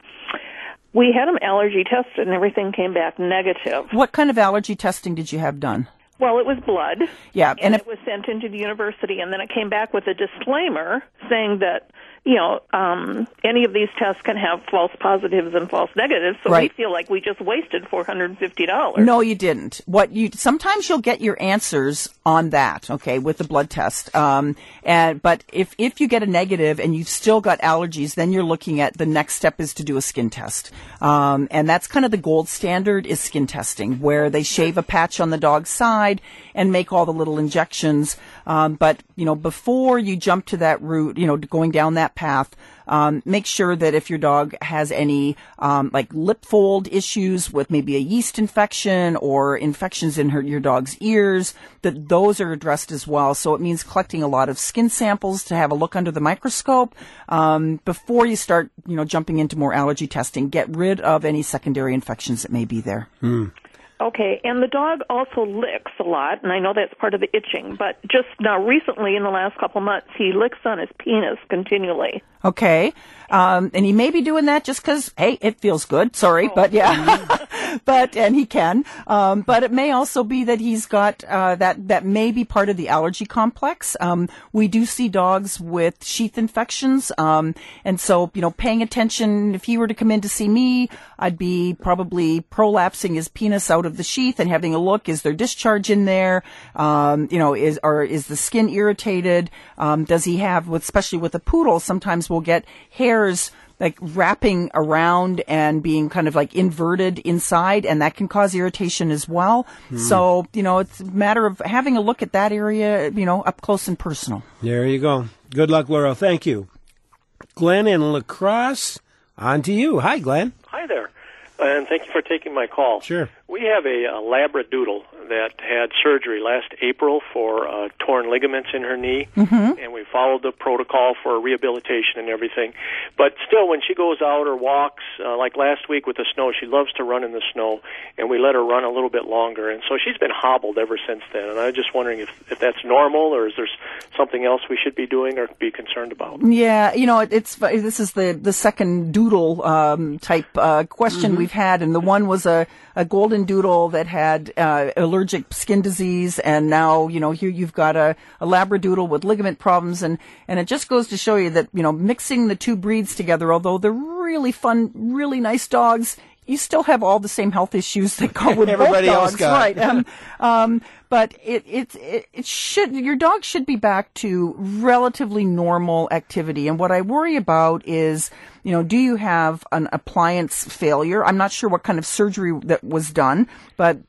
we had him allergy tested, and everything came back negative. What kind of allergy testing did you have done? Well, it was blood. Yeah, and, and if, it was sent into the university, and then it came back with a disclaimer saying that, you know, um, any of these tests can have false positives and false negatives, so right. we feel like we just wasted four hundred fifty dollars. No, you didn't. What you sometimes you'll get your answers on that, okay, with the blood test. Um, and but if if you get a negative and you've still got allergies, then you're looking at the next step is to do a skin test. Um, and that's kind of the gold standard is skin testing, where they shave a patch on the dog's side and make all the little injections. Um, but you know, before you jump to that route, you know, going down that path, um, make sure that if your dog has any um, like lip fold issues with maybe a yeast infection or infections in her, your dog's ears, that those are addressed as well. So it means collecting a lot of skin samples to have a look under the microscope um, before you start, you know, jumping into more allergy testing. Get rid of any secondary infections that may be there. Mm. Okay, and the dog also licks a lot, and I know that's part of the itching, but just now recently in the last couple months, he licks on his penis continually. Okay, um, and he may be doing that just because, hey, it feels good. Sorry, oh. but yeah, but and he can. Um, but it may also be that he's got uh, that. That may be part of the allergy complex. Um, we do see dogs with sheath infections, um, and so you know, paying attention. If he were to come in to see me, I'd be probably prolapsing his penis out of the sheath and having a look. Is there discharge in there? Um, you know, is or is the skin irritated? Um, does he have, with, especially with a poodle, sometimes we'll get hairs like wrapping around and being kind of like inverted inside, and that can cause irritation as well. Hmm. So, you know, it's a matter of having a look at that area, you know, up close and personal. There you go. Good luck, Laurel. Thank you. Glenn in La Crosse, on to you. Hi, Glenn. Hi there, and thank you for taking my call. Sure. We have a, a Labradoodle that had surgery last April for uh, torn ligaments in her knee, mm-hmm. and we followed the protocol for rehabilitation and everything. But still, when she goes out or walks, uh, like last week with the snow, she loves to run in the snow, and we let her run a little bit longer. And so she's been hobbled ever since then, and I'm just wondering if, if that's normal, or is there something else we should be doing or be concerned about? Yeah, you know, it, it's this is the, the second doodle um, type uh, question mm-hmm. we've had, and the one was a, a golden doodle that had uh, allergic skin disease, and now, you know, here you've got a, a Labradoodle with ligament problems, and, and it just goes to show you that, you know, mixing the two breeds together, although they're really fun, really nice dogs, you still have all the same health issues that go with everybody both else dogs, got. right? Um, um, but it, it it it should your dog should be back to relatively normal activity. And what I worry about is, you know, do you have an appliance failure? I'm not sure what kind of surgery that was done, but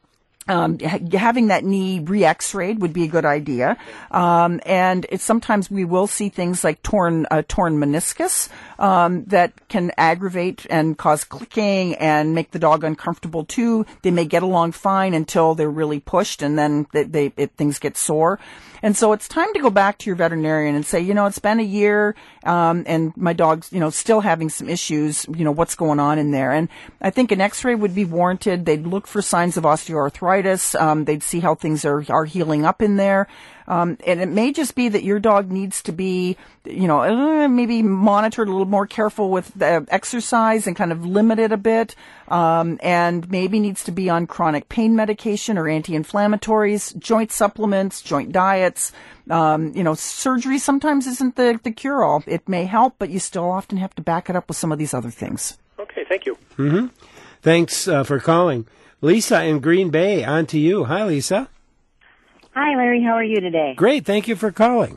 Um, ha- having that knee re-x-rayed would be a good idea. Um, and it's sometimes we will see things like torn, uh, torn meniscus, um, that can aggravate and cause clicking and make the dog uncomfortable too. They may get along fine until they're really pushed, and then they, they it, things get sore. And so it's time to go back to your veterinarian and say, you know, it's been a year, um, and my dog's, you know, still having some issues. You know, what's going on in there? And I think an X-ray would be warranted. They'd look for signs of osteoarthritis. Um, they'd see how things are, are healing up in there. Um, and it may just be that your dog needs to be, you know, uh, maybe monitored a little more careful with the exercise and kind of limit it a bit. Um, and maybe needs to be on chronic pain medication or anti-inflammatories, joint supplements, joint diets. Um, you know, surgery sometimes isn't the, the cure-all. It may help, but you still often have to back it up with some of these other things. Okay, thank you. Mm-hmm. Thanks uh, for calling. Lisa in Green Bay, on to you. Hi, Lisa. Hi, Larry. How are you today? Great. Thank you for calling.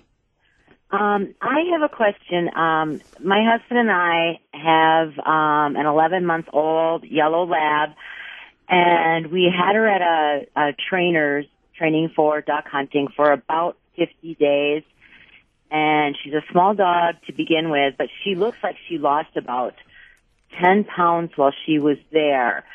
Um, I have a question. Um, my husband and I have um, an eleven-month-old yellow lab, and we had her at a, a trainer's training for duck hunting for about fifty days. And she's a small dog to begin with, but she looks like she lost about ten pounds while she was there.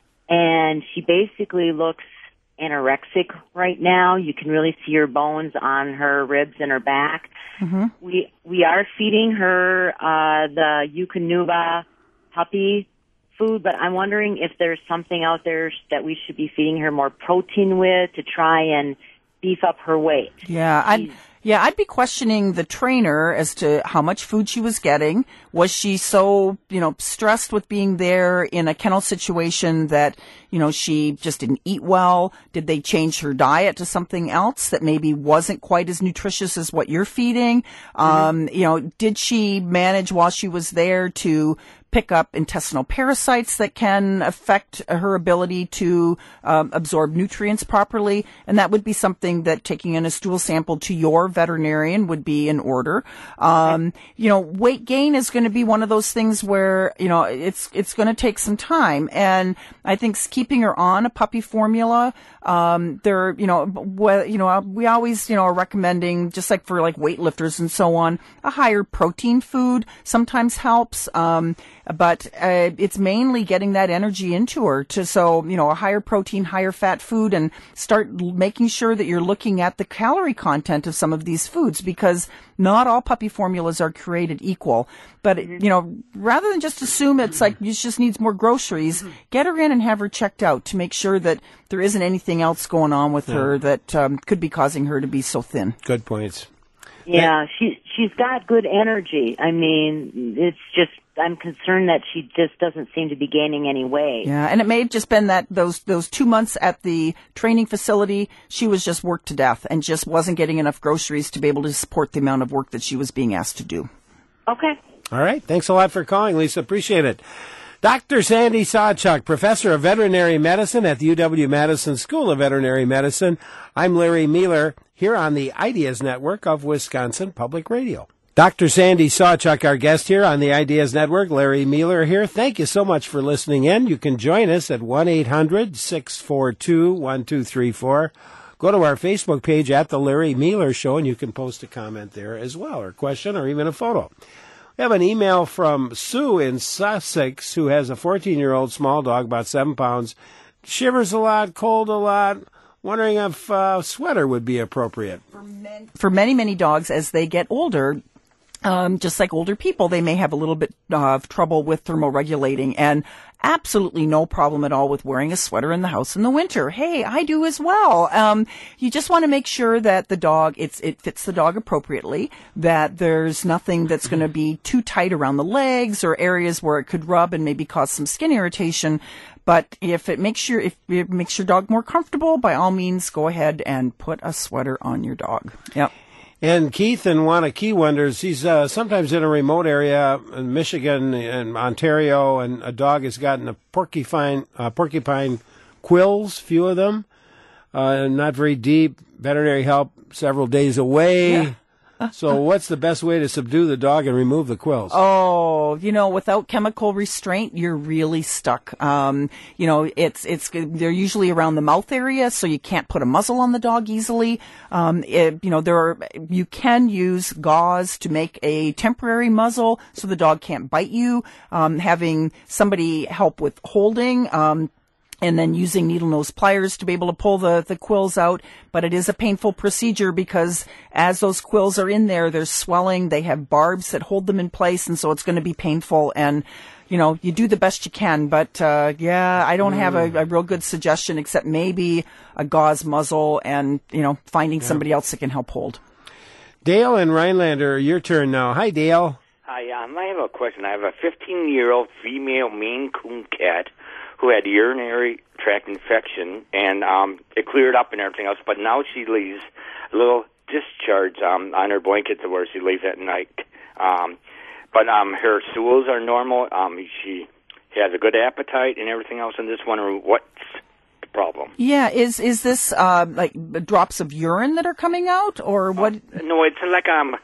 And she basically looks anorexic right now. You can really see her bones on her ribs and her back. Mm-hmm. We we are feeding her uh, the Eukanuba puppy food, but I'm wondering if there's something out there that we should be feeding her more protein with to try and beef up her weight. Yeah, I'd, yeah, I'd be questioning the trainer as to how much food she was getting. Was she so, you know, stressed with being there in a kennel situation that, you know, she just didn't eat well? Did they change her diet to something else that maybe wasn't quite as nutritious as what you're feeding? Mm-hmm. Um, you know, did she manage while she was there to pick up intestinal parasites that can affect her ability to um, absorb nutrients properly? And that would be something that taking in a stool sample to your veterinarian would be in order. Um, you know, weight gain is going to be one of those things where, you know, it's, it's going to take some time. And I think keeping her on a puppy formula, um, there, you know, well, you know, we always, you know, are recommending, just like for like weightlifters and so on, a higher protein food sometimes helps. Um, But uh, it's mainly getting that energy into her to, so, you know, a higher protein, higher fat food, and start making sure that you're looking at the calorie content of some of these foods, because not all puppy formulas are created equal. But, you know, rather than just assume it's like you just needs more groceries, get her in and have her checked out to make sure that there isn't anything else going on with yeah. her that um, could be causing her to be so thin. Good points. Yeah, she, she's got good energy. I mean, it's just, I'm concerned that she just doesn't seem to be gaining any weight. Yeah, and it may have just been that those those two months at the training facility, she was just worked to death and just wasn't getting enough groceries to be able to support the amount of work that she was being asked to do. Okay. All right. Thanks a lot for calling, Lisa. Appreciate it. Doctor Sandy Sawchuk, Professor of Veterinary Medicine at the U W-Madison School of Veterinary Medicine. I'm Larry Mueller, here on the Ideas Network of Wisconsin Public Radio. Doctor Sandy Sawchuk, our guest here on the Ideas Network. Larry Mueller here. Thank you so much for listening in. You can join us at one eight hundred six four two one two three four. Go to our Facebook page at The Larry Mueller Show, and you can post a comment there as well, or a question, or even a photo. We have an email from Sue in Sussex, who has a fourteen-year-old small dog, about seven pounds, shivers a lot, cold a lot, wondering if a uh, sweater would be appropriate. For, men- for many, many dogs, as they get older, Um, just like older people, they may have a little bit of trouble with thermoregulating, and absolutely no problem at all with wearing a sweater in the house in the winter. Hey, I do as well. Um, you just want to make sure that the dog, it's, it fits the dog appropriately, that there's nothing that's going to be too tight around the legs or areas where it could rub and maybe cause some skin irritation. But if it makes your, if it makes your dog more comfortable, by all means, go ahead and put a sweater on your dog. Yep. And Keith in Wanakee wonders, he's uh, sometimes in a remote area in Michigan and Ontario, and a dog has gotten a porcupine, uh, porcupine quills, few of them, uh, not very deep, veterinary help several days away. Yeah. So what's the best way to subdue the dog and remove the quills? Oh, you know, without chemical restraint, you're really stuck. Um, you know, it's, it's, they're usually around the mouth area, so you can't put a muzzle on the dog easily. Um, it, you know, there are, you can use gauze to make a temporary muzzle so the dog can't bite you. Um, having somebody help with holding, um, and then using needle nose pliers to be able to pull the, the quills out. But it is a painful procedure because as those quills are in there, there's swelling. They have barbs that hold them in place, and so it's going to be painful. And, you know, you do the best you can. But, uh, yeah, I don't mm. have a, a real good suggestion except maybe a gauze muzzle and, you know, finding yeah. somebody else that can help hold. Dale and Rhinelander, your turn now. Hi, Dale. Hi, um, I have a question. I have a fifteen-year-old female Maine Coon cat who had urinary tract infection, and um, it cleared up and everything else, but now she leaves a little discharge um, on her blanket to where she lays at night. Um, but um, her stools are normal. Um, she has a good appetite and everything else, and just wondering what's the problem. Yeah, is is this uh, like drops of urine that are coming out, or what? Uh, no, it's like um,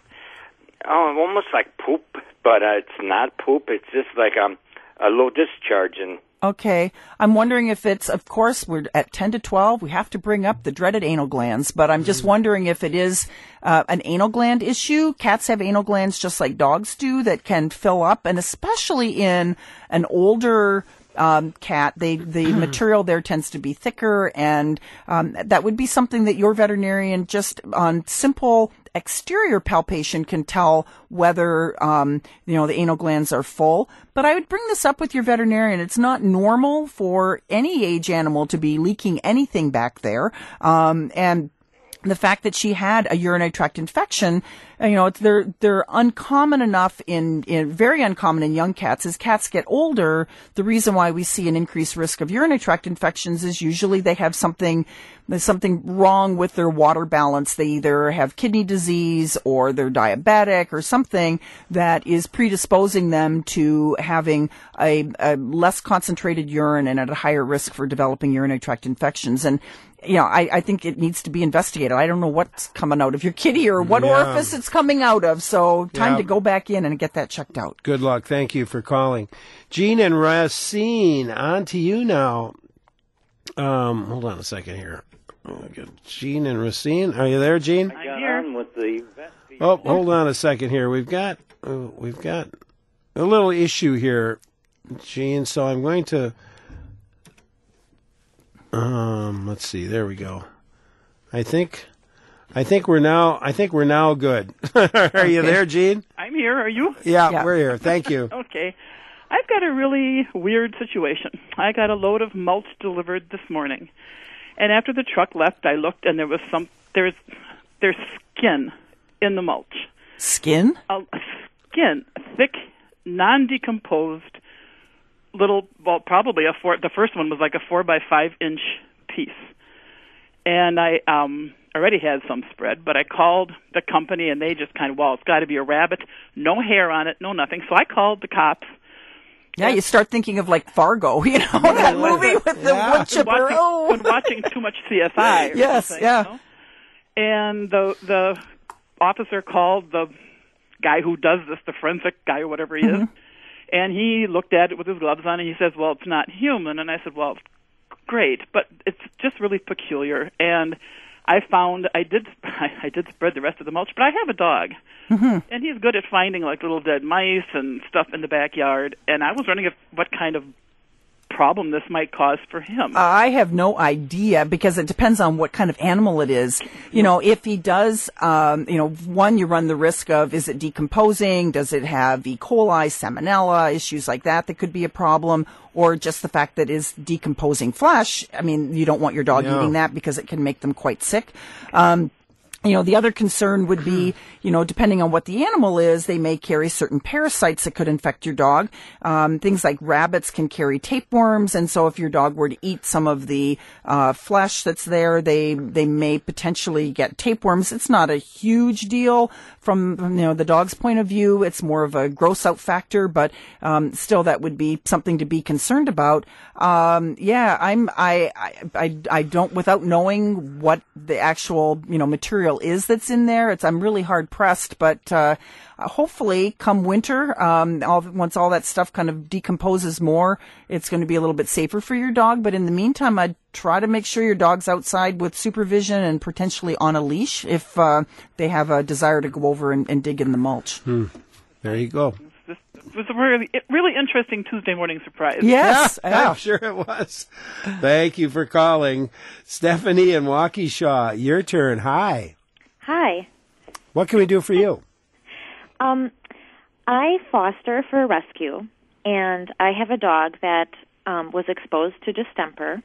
oh, almost like poop, but uh, it's not poop. It's just like um, a low discharge. And okay. I'm wondering if it's, of course, we're at ten to twelve. We have to bring up the dreaded anal glands, but I'm just wondering if it is uh, an anal gland issue. Cats have anal glands just like dogs do that can fill up, and especially in an older Um, cat, they, the material there tends to be thicker, and um, that would be something that your veterinarian just on simple exterior palpation can tell whether, um, you know, the anal glands are full. But I would bring this up with your veterinarian. It's not normal for any age animal to be leaking anything back there. Um, and the fact that she had a urinary tract infection, you know, it's, they're, they're uncommon enough in, in, very uncommon in young cats. As cats get older, the reason why we see an increased risk of urinary tract infections is usually they have something, there's something wrong with their water balance. They either have kidney disease or they're diabetic or something that is predisposing them to having a, a less concentrated urine and at a higher risk for developing urinary tract infections. And you know, I, I think it needs to be investigated. I don't know what's coming out of your kitty or what yeah. orifice it's coming out of. So time yeah. to go back in and get that checked out. Good luck. Thank you for calling. Jean and Racine, on to you now. Um, hold on a second here. Oh, Jean and Racine, are you there, Jean? I got on with the vet. Oh, hold on a second here. We've got uh, we've got a little issue here, Jean. So I'm going to. Um, let's see. There we go. I think, I think we're now. I think we're now good. Are okay. you there, Gene? I'm here. Are you? Yeah, yeah. we're here. Thank you. Okay. I've got a really weird situation. I got a load of mulch delivered this morning, and after the truck left, I looked, and there was some. There's there's skin in the mulch. Skin? A, a skin, thick, non-decomposed. Little, well, probably a four. The first one was like a four by five inch piece, and I um, already had some spread. But I called the company, and they just kind of, well, it's got to be a rabbit, no hair on it, no nothing. So I called the cops. Yeah, you start thinking of like Fargo, you know, that movie with the yeah. wood chipper. Watching, oh. Been watching too much C S I. Or yes, yeah. You know? And the the officer called the guy who does this, the forensic guy or whatever he mm-hmm. is. And he looked at it with his gloves on, and he says, well, it's not human. And I said, well, great, but it's just really peculiar. And I found I did I did spread the rest of the mulch, but I have a dog, mm-hmm. and he's good at finding, like, little dead mice and stuff in the backyard. And I was wondering if what kind of problem this might cause for him. I have no idea because it depends on what kind of animal it is. You know, if he does, um, you know, one, you run the risk of, is it decomposing? Does it have E. coli, salmonella, issues like that that could be a problem? Or just the fact that it's decomposing flesh. I mean, you don't want your dog yeah. eating that because it can make them quite sick. Um, You know, the other concern would be, you know, depending on what the animal is, they may carry certain parasites that could infect your dog. Um, things like rabbits can carry tapeworms, and so if your dog were to eat some of the uh, flesh that's there, they they may potentially get tapeworms. It's not a huge deal from, you know, the dog's point of view. It's more of a gross out factor, but um, still, that would be something to be concerned about. Um, yeah, I'm I, I I I don't without knowing what the actual, you know, material material is that's in there. It's I'm really hard pressed, but uh, hopefully, come winter, um, all, once all that stuff kind of decomposes more, it's going to be a little bit safer for your dog. But in the meantime, I'd try to make sure your dog's outside with supervision and potentially on a leash if uh, they have a desire to go over and, and dig in the mulch. Hmm. There you go. It was a really, really interesting Tuesday morning surprise. Yes, yeah, I'm sure it was. Thank you for calling. Stephanie and Waukesha, your turn. Hi. Hi. What can we do for you? Um, I foster for rescue, and I have a dog that um, was exposed to distemper,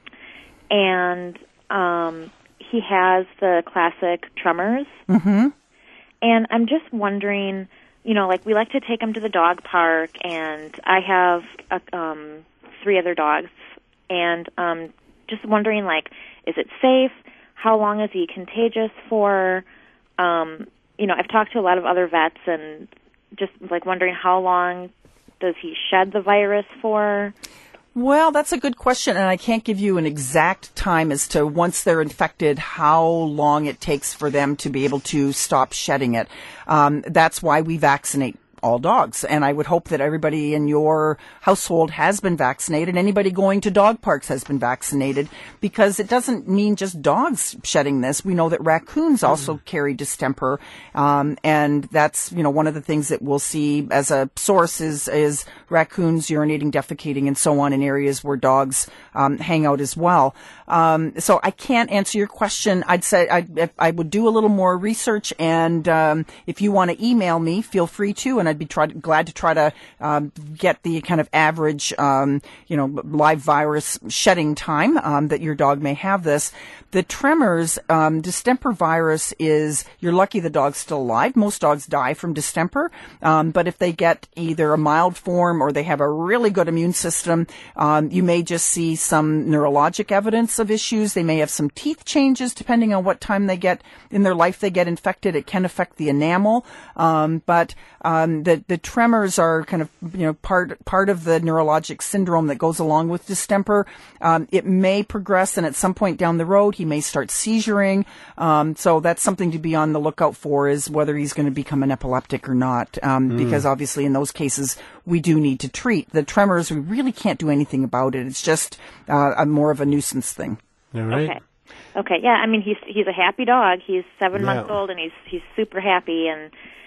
and um, he has the classic tremors. Mm-hmm. And I'm just wondering, you know, like we like to take him to the dog park, and I have a, um, three other dogs, and um, just wondering, like, is it safe? How long is he contagious for? Um, you know, I've talked to a lot of other vets, and just like wondering how long does he shed the virus for? Well, that's a good question, and I can't give you an exact time as to once they're infected, how long it takes for them to be able to stop shedding it. Um, that's why we vaccinate all dogs, and I would hope that everybody in your household has been vaccinated. Anybody going to dog parks has been vaccinated, because it doesn't mean just dogs shedding this. We know that raccoons also mm. carry distemper, um, and that's, you know, one of the things that we'll see as a source is, is raccoons urinating, defecating, and so on in areas where dogs um, hang out as well. Um, so I can't answer your question. I'd say I, I would do a little more research, and um, if you want to email me, feel free to, and I'd be try, glad to try to um, get the kind of average, um, you know, live virus shedding time um, that your dog may have this. The tremors, um, distemper virus is, you're lucky the dog's still alive. Most dogs die from distemper, um, but if they get either a mild form or they have a really good immune system, um, you may just see some neurologic evidence of issues. They may have some teeth changes depending on what time they get in their life they get infected. It can affect the enamel, um, but um, the the tremors are kind of, you know, part part of the neurologic syndrome that goes along with distemper. Um, it may progress, and at some point down the road, he may start seizuring. Um, so that's something to be on the lookout for, is whether he's going to become an epileptic or not. Um, mm. Because obviously in those cases, we do need to treat the tremors. We really can't do anything about it. It's just uh, a more of a nuisance thing. All right. Okay. Okay. Yeah. I mean, he's he's a happy dog. He's seven yeah. months old, and he's he's super happy. And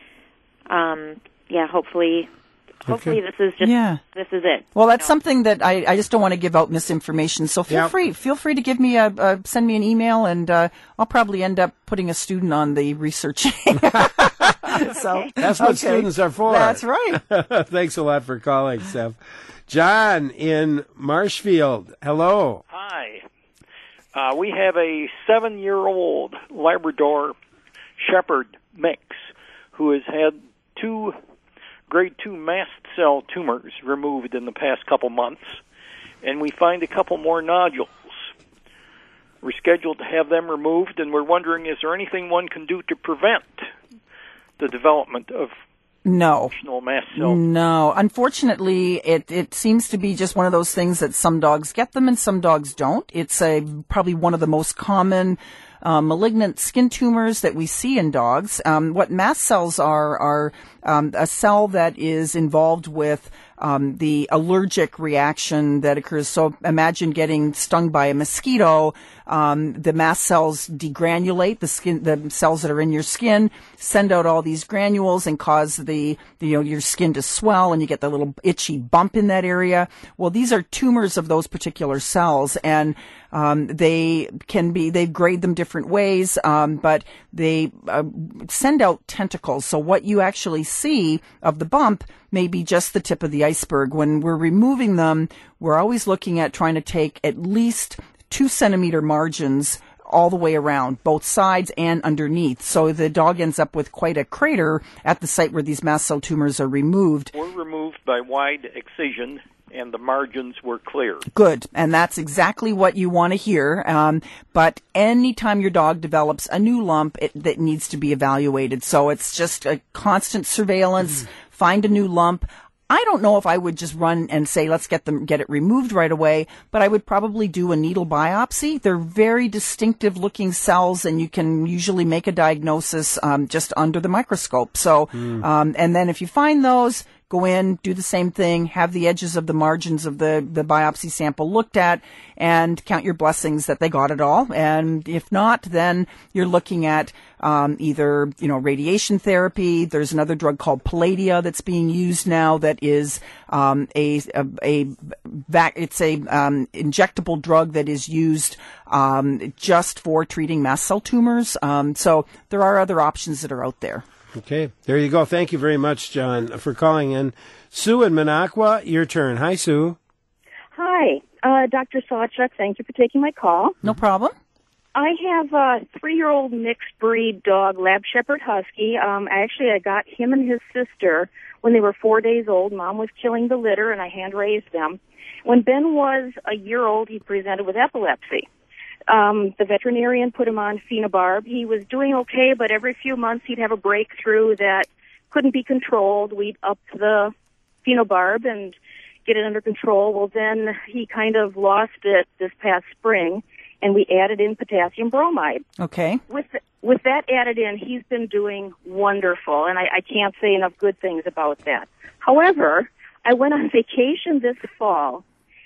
um, yeah, hopefully. Hopefully okay. this is just, yeah. this is it. Well, that's something that I, I just don't want to give out misinformation. So feel yep. free, feel free to give me a, a send me an email, and uh, I'll probably end up putting a student on the researching. So that's what okay. students are for. That's right. Thanks a lot for calling, Steph. John in Marshfield. Hello. Hi. Uh, we have a seven-year-old Labrador Shepherd mix who has had two grade two mast cell tumors removed in the past couple months, and we find a couple more nodules. We're scheduled to have them removed, and we're wondering, is there anything one can do to prevent the development of no additional mast cell? No. Unfortunately, it, it seems to be just one of those things that some dogs get them and some dogs don't. It's a probably one of the most common Uh, malignant skin tumors that we see in dogs. Um, what mast cells are are um, a cell that is involved with um, the allergic reaction that occurs. So imagine getting stung by a mosquito. Um, the mast cells degranulate the skin, the cells that are in your skin, send out all these granules and cause the, the you know your skin to swell, and you get the little itchy bump in that area. Well, these are tumors of those particular cells, and Um, they can be, they grade them different ways, um, but they uh, send out tentacles. So what you actually see of the bump may be just the tip of the iceberg. When we're removing them, we're always looking at trying to take at least two centimeter margins all the way around, both sides and underneath. So the dog ends up with quite a crater at the site where these mast cell tumors are removed. Were removed by wide excision, and the margins were clear. Good. And that's exactly what you want to hear. Um, but anytime your dog develops a new lump, it, that needs to be evaluated. So it's just a constant surveillance. Mm-hmm. Find a new lump. I don't know if I would just run and say, let's get them, get it removed right away, but I would probably do a needle biopsy. They're very distinctive looking cells, and you can usually make a diagnosis, um, just under the microscope. So, mm. um, and then if you find those, go in, do the same thing, have the edges of the margins of the, the biopsy sample looked at, and count your blessings that they got it all. And if not, then you're looking at um, either, you know, radiation therapy. There's another drug called Palladia that's being used now that is um, a, a, a vac- it's a um, injectable drug that is used um, just for treating mast cell tumors. Um, so there are other options that are out there. Okay, there you go. Thank you very much, John, for calling in. Sue in Minocqua, your turn. Hi, Sue. Hi, uh, Doctor Sawchuk. Thank you for taking my call. No problem. I have a three-year-old mixed breed dog, Lab Shepherd Husky. Um, actually, I got him and his sister when they were four days old. Mom was killing the litter, and I hand-raised them. When Ben was a year old, he presented with epilepsy. Um, the veterinarian put him on phenobarb. He was doing okay, but every few months he'd have a breakthrough that couldn't be controlled. We'd up the phenobarb and get it under control. Well, then he kind of lost it this past spring, and we added in potassium bromide. Okay. With with that added in, he's been doing wonderful, and I, I can't say enough good things about that. However, I went on vacation this fall,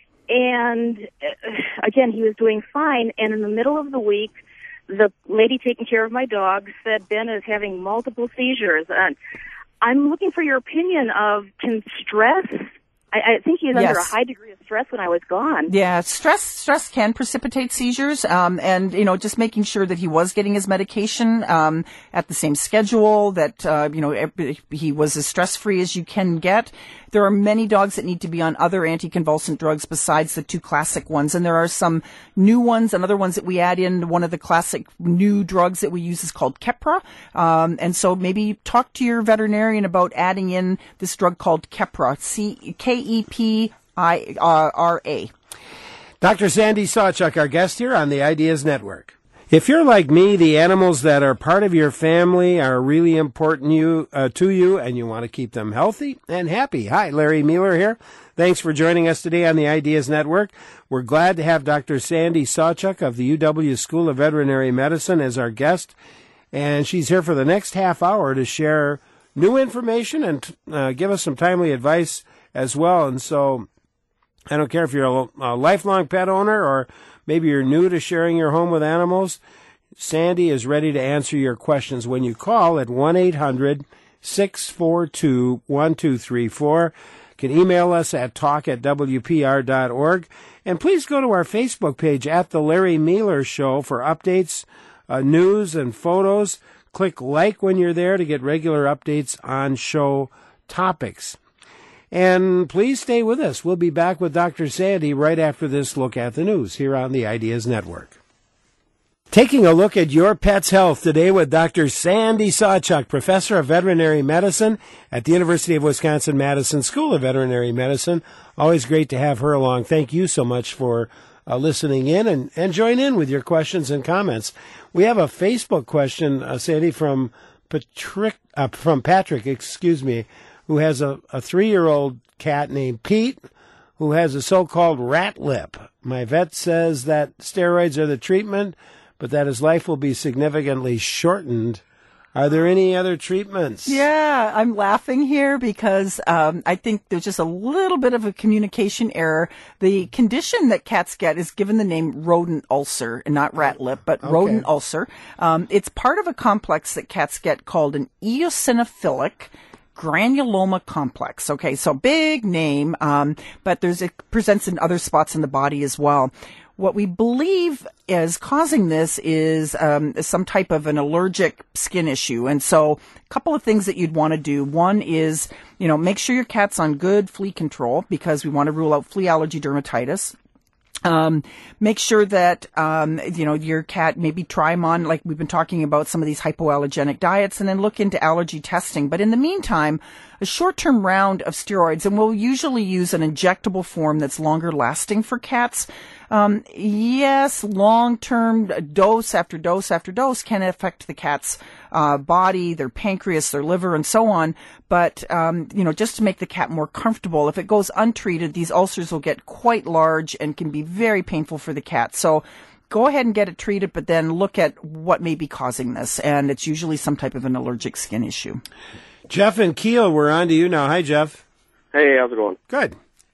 and uh, again, he was doing fine. And in the middle of the week, the lady taking care of my dog said Ben is having multiple seizures. And I'm looking for your opinion of, can stress, I, I think he's yes. under a high degree of stress when I was gone. Yeah, stress stress can precipitate seizures, um, and, you know, just making sure that he was getting his medication um, at the same schedule, that, uh, you know, he was as stress-free as you can get. There are many dogs that need to be on other anticonvulsant drugs besides the two classic ones, and there are some new ones and other ones that we add in. One of the classic new drugs that we use is called Keppra, um, and so maybe talk to your veterinarian about adding in this drug called Keppra, C K E P I R A. Doctor Sandy Sawchuk, our guest here on the Ideas Network. If you're like me, the animals that are part of your family are really important you, uh, to you, and you want to keep them healthy and happy. Hi, Larry Mueller here. Thanks for joining us today on the Ideas Network. We're glad to have Doctor Sandy Sawchuk of the U W School of Veterinary Medicine as our guest, and she's here for the next half hour to share new information and uh, give us some timely advice as well. And so I don't care if you're a, a lifelong pet owner or maybe you're new to sharing your home with animals, Sandy is ready to answer your questions when you call at one eight hundred six four two one two three four. You can email us at talk at w p r dot org. And please go to our Facebook page at The Larry Mueller Show for updates, uh, news, and photos. Click like when you're there to get regular updates on show topics. And please stay with us. We'll be back with Doctor Sandy right after this look at the news here on the Ideas Network. Taking a look at your pet's health today with Doctor Sandy Sawchuk, Professor of Veterinary Medicine at the University of Wisconsin-Madison School of Veterinary Medicine. Always great to have her along. Thank you so much for uh, listening in and, and join in with your questions and comments. We have a Facebook question, uh, Sandy, from Patrick, uh, from Patrick, excuse me, who has a, a three-year-old cat named Pete, who has a so-called rat lip. My vet says that steroids are the treatment, but that his life will be significantly shortened. Are there any other treatments? Yeah, I'm laughing here because um, I think there's just a little bit of a communication error. The condition that cats get is given the name rodent ulcer, and not rat lip, but Okay. rodent ulcer. Um, it's part of a complex that cats get called an eosinophilic granuloma complex. Okay, so big name, um, but there's it presents in other spots in the body as well. What we believe is causing this is um, some type of an allergic skin issue. And so a couple of things that you'd want to do. One is, you know, make sure your cat's on good flea control because we want to rule out flea allergy dermatitis. Um, make sure that, um, you know, your cat, maybe try them on, like we've been talking about some of these hypoallergenic diets, and then look into allergy testing. But in the meantime, a short-term round of steroids, and we'll usually use an injectable form that's longer lasting for cats. Um, yes, long-term dose after dose after dose can affect the cat's uh, body, their pancreas, their liver, and so on. But, um, you know, just to make the cat more comfortable, if it goes untreated, these ulcers will get quite large and can be very painful for the cat. So go ahead and get it treated, but then look at what may be causing this. And it's usually some type of an allergic skin issue. Jeff and Kiel, we're on to you now. Hi, Jeff. Hey, how's it going? Good.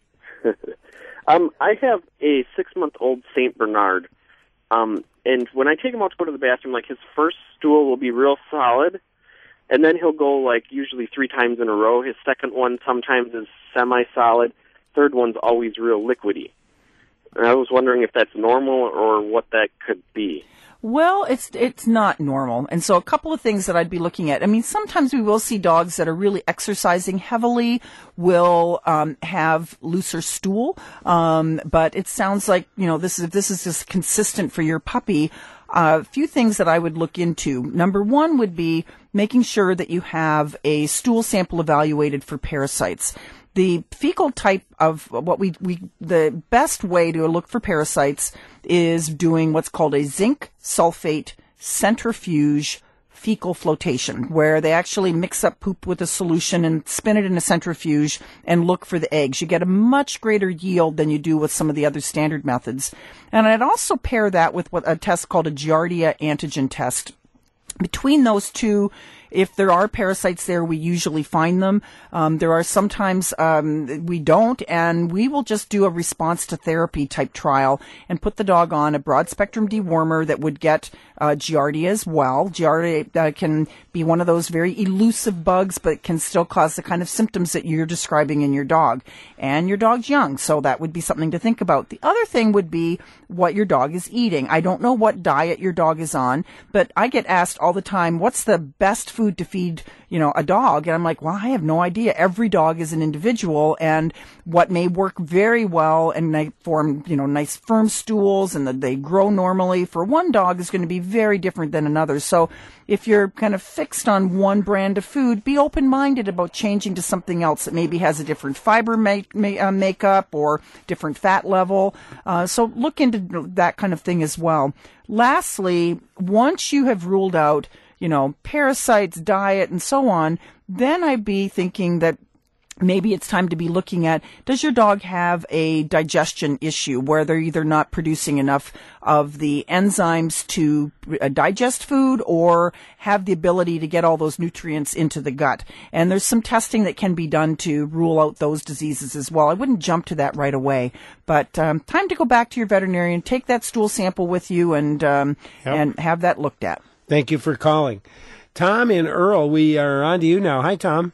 um, I have a six-month-old Saint Bernard, um, and when I take him out to go to the bathroom, like his first stool will be real solid, and then he'll go like usually three times in a row. His second one sometimes is semi-solid. Third one's always real liquidy. And I was wondering if that's normal or what that could be. Well, it's it's not normal. And so a couple of things that I'd be looking at. I mean, sometimes we will see dogs that are really exercising heavily will um, have looser stool. Um, but it sounds like, you know, this is if this is just consistent for your puppy. A uh, few things that I would look into. Number one would be making sure that you have a stool sample evaluated for parasites. The fecal type of what we, we, the best way to look for parasites is doing what's called a zinc sulfate centrifuge fecal flotation, where they actually mix up poop with a solution and spin it in a centrifuge and look for the eggs. You get a much greater yield than you do with some of the other standard methods. And I'd also pair that with what a test called a Giardia antigen test. Between those two, if there are parasites there, we usually find them. Um, there are sometimes um, we don't, and we will just do a response to therapy type trial and put the dog on a broad spectrum dewormer that would get uh, Giardia as well. Giardia uh, can be one of those very elusive bugs, but can still cause the kind of symptoms that you're describing in your dog. And your dog's young, so that would be something to think about. The other thing would be what your dog is eating. I don't know what diet your dog is on, but I get asked all the time, what's the best food to feed, you know, a dog? And I'm like, well, I have no idea. Every dog is an individual, and what may work very well and they form, you know, nice firm stools and that they grow normally for one dog is going to be very different than another. So if you're kind of fixed on one brand of food, be open-minded about changing to something else that maybe has a different fiber make, make, uh, makeup or different fat level. Uh, so look into that kind of thing as well. Lastly, once you have ruled out, you know, parasites, diet, and so on, then I'd be thinking that maybe it's time to be looking at, does your dog have a digestion issue where they're either not producing enough of the enzymes to uh, digest food or have the ability to get all those nutrients into the gut? And there's some testing that can be done to rule out those diseases as well. I wouldn't jump to that right away, but um, time to go back to your veterinarian, take that stool sample with you, and um, yep. and have that looked at. Thank you for calling. Tom and Earl, we are on to you now. Hi, Tom.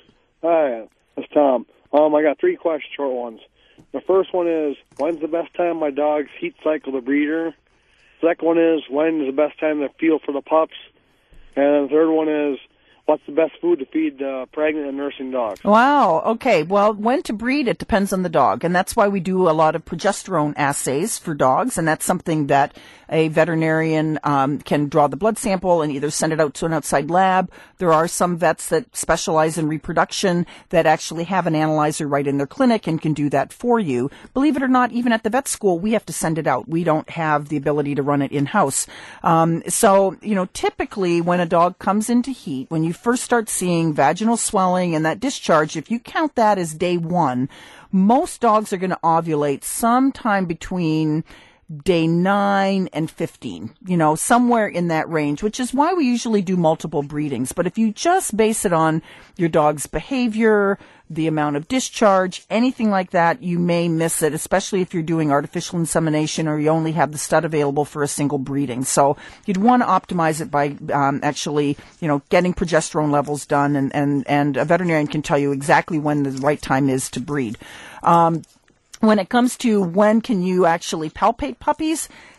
Hi, it's Tom. Um, I got three questions, short ones. The first one is, when's the best time my dog's heat cycle the breeder? Second one is, when is the best time to feel for the pups? And the third one is, what's the best food to feed uh, pregnant and nursing dogs? Wow. Okay. Well, when to breed, it depends on the dog. And that's why we do a lot of progesterone assays for dogs. And that's something that a veterinarian um, can draw the blood sample and either send it out to an outside lab. There are some vets that specialize in reproduction that actually have an analyzer right in their clinic and can do that for you. Believe it or not, even at the vet school, we have to send it out. We don't have the ability to run it in-house. Um, so, you know, typically when a dog comes into heat, when you first start seeing vaginal swelling and that discharge, if you count that as day one, most dogs are going to ovulate sometime between day nine and fifteen, you know, somewhere in that range, which is why we usually do multiple breedings. But if you just base it on your dog's behavior, the amount of discharge, anything like that, you may miss it, especially if you're doing artificial insemination or you only have the stud available for a single breeding. So you'd want to optimize it by um, actually, you know, getting progesterone levels done, and, and, and a veterinarian can tell you exactly when the right time is to breed. Um, When it comes to when can you actually palpate puppies,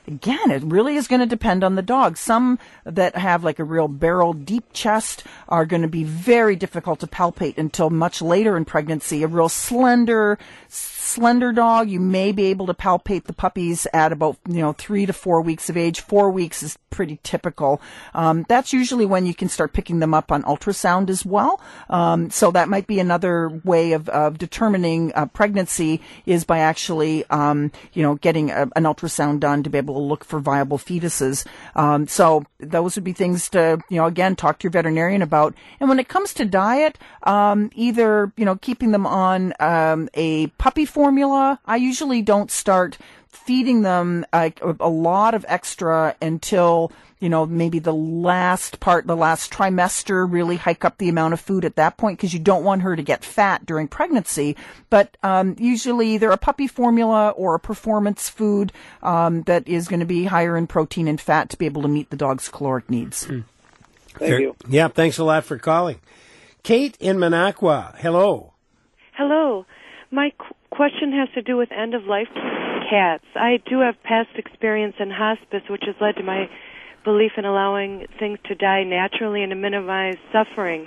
again, it really is going to depend on the dog. Some that have like a real barrel deep chest are going to be very difficult to palpate until much later in pregnancy. A real slender, slender dog, you may be able to palpate the puppies at about, you know, three to four weeks of age. Four weeks is pretty typical. Um, that's usually when you can start picking them up on ultrasound as well. Um, so that might be another way of, of determining uh, pregnancy is by actually, um, you know, getting a, an ultrasound done to be able to look for viable fetuses. Um, so those would be things to, you know, again, talk to your veterinarian about. And when it comes to diet, um, either, you know, keeping them on um, a puppy formula. I usually don't start feeding them like a, a lot of extra until, you know, maybe the last part, the last trimester, really hike up the amount of food at that point because you don't want her to get fat during pregnancy. But um, usually either a puppy formula or a performance food um, that is going to be higher in protein and fat to be able to meet the dog's caloric needs. Mm. Thank there, you. Yeah, thanks a lot for calling. Kate in Minocqua, hello. Hello. My qu- question has to do with end-of-life cats. I do have past experience in hospice, which has led to my belief in allowing things to die naturally and to minimize suffering.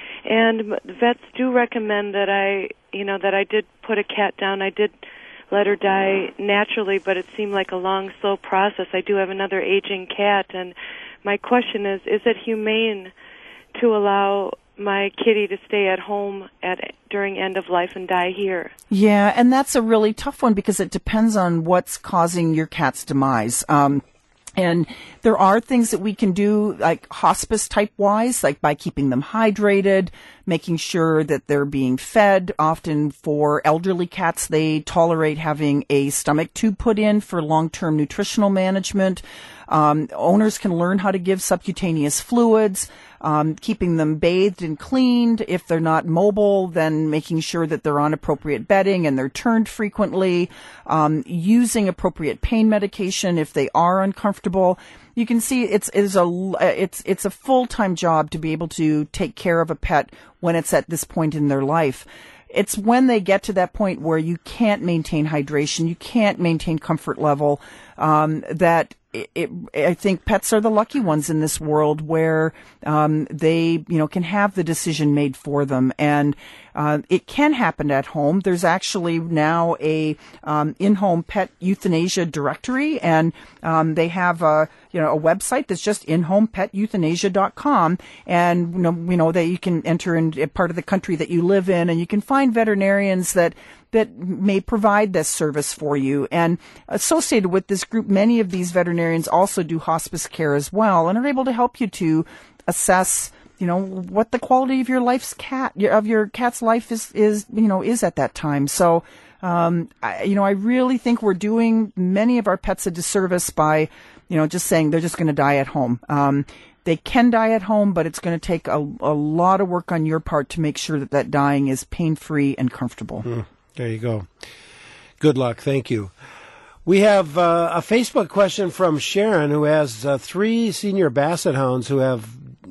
And vets do recommend that I, you know, that I did put a cat down. I did let her die naturally, but it seemed like a long, slow process. I do have another aging cat, and my question is, is it humane to allow my kitty to stay at home at during end of life and die here? Yeah, and that's a really tough one because it depends on what's causing your cat's demise. Um, and there are things that we can do, like hospice type wise, like by keeping them hydrated, making sure that they're being fed. Often for elderly cats, they tolerate having a stomach tube put in for long-term nutritional management. Um, owners can learn how to give subcutaneous fluids. Um, keeping them bathed and cleaned. If they're not mobile, then making sure that they're on appropriate bedding and they're turned frequently. Um, using appropriate pain medication if they are uncomfortable. You can see it's it's a it's it's a full-time job to be able to take care of a pet when it's at this point in their life. It's when they get to that point where you can't maintain hydration, you can't maintain comfort level, um, that It, it, I think pets are the lucky ones in this world where um, they, you know, can have the decision made for them, and uh, it can happen at home. There's actually now a um, in-home pet euthanasia directory, and um, they have a, you know, a website that's just in home pet euthanasia dot com, and you know, you know that you can enter in a part of the country that you live in, and you can find veterinarians that. that may provide this service for you. And associated with this group, many of these veterinarians also do hospice care as well and are able to help you to assess, you know, what the quality of your life's cat, of your cat's life is, is, you know, is at that time. So, um, I, you know, I really think we're doing many of our pets a disservice by, you know, just saying they're just going to die at home. Um, They can die at home, but it's going to take a, a lot of work on your part to make sure that that dying is pain-free and comfortable. Mm. There you go. Good luck. Thank you. We have uh, a Facebook question from Sharon, who has uh, three senior basset hounds who have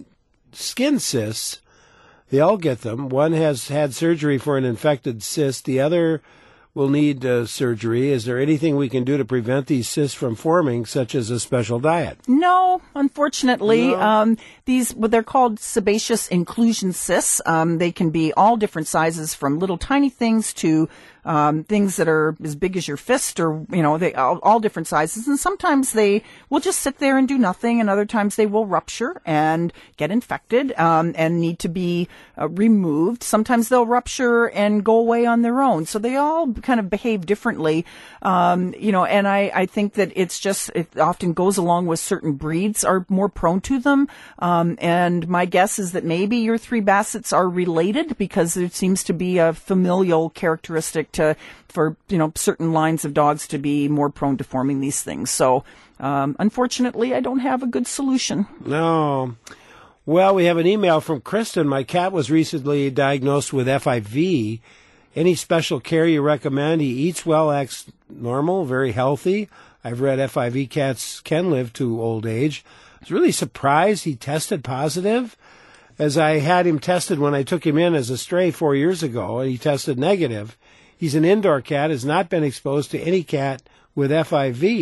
skin cysts. They all get them. One has had surgery for an infected cyst. The other will need uh, surgery. Is there anything we can do to prevent these cysts from forming, such as a special diet? No, unfortunately. No. Um, these, what they're called sebaceous inclusion cysts. Um, they can be all different sizes, from little tiny things to um, things that are as big as your fist, or, you know, they all, all different sizes. And sometimes they will just sit there and do nothing, and other times they will rupture and get infected um, and need to be uh, removed. Sometimes they'll rupture and go away on their own. So they all kind of behave differently, um, you know, and I, I think that it's just, it often goes along with certain breeds are more prone to them. Um, and my guess is that maybe your three Bassets are related, because there seems to be a familial characteristic to, for, you know, certain lines of dogs to be more prone to forming these things. So, um, unfortunately, I don't have a good solution. No. Well, we have an email from Kristen. My cat was recently diagnosed with F I V. Any special care you recommend? He eats well, acts normal, very healthy. I've read F I V cats can live to old age. I was really surprised he tested positive, as I had him tested when I took him in as a stray four years ago, and he tested negative. He's an indoor cat, has not been exposed to any cat with F I V.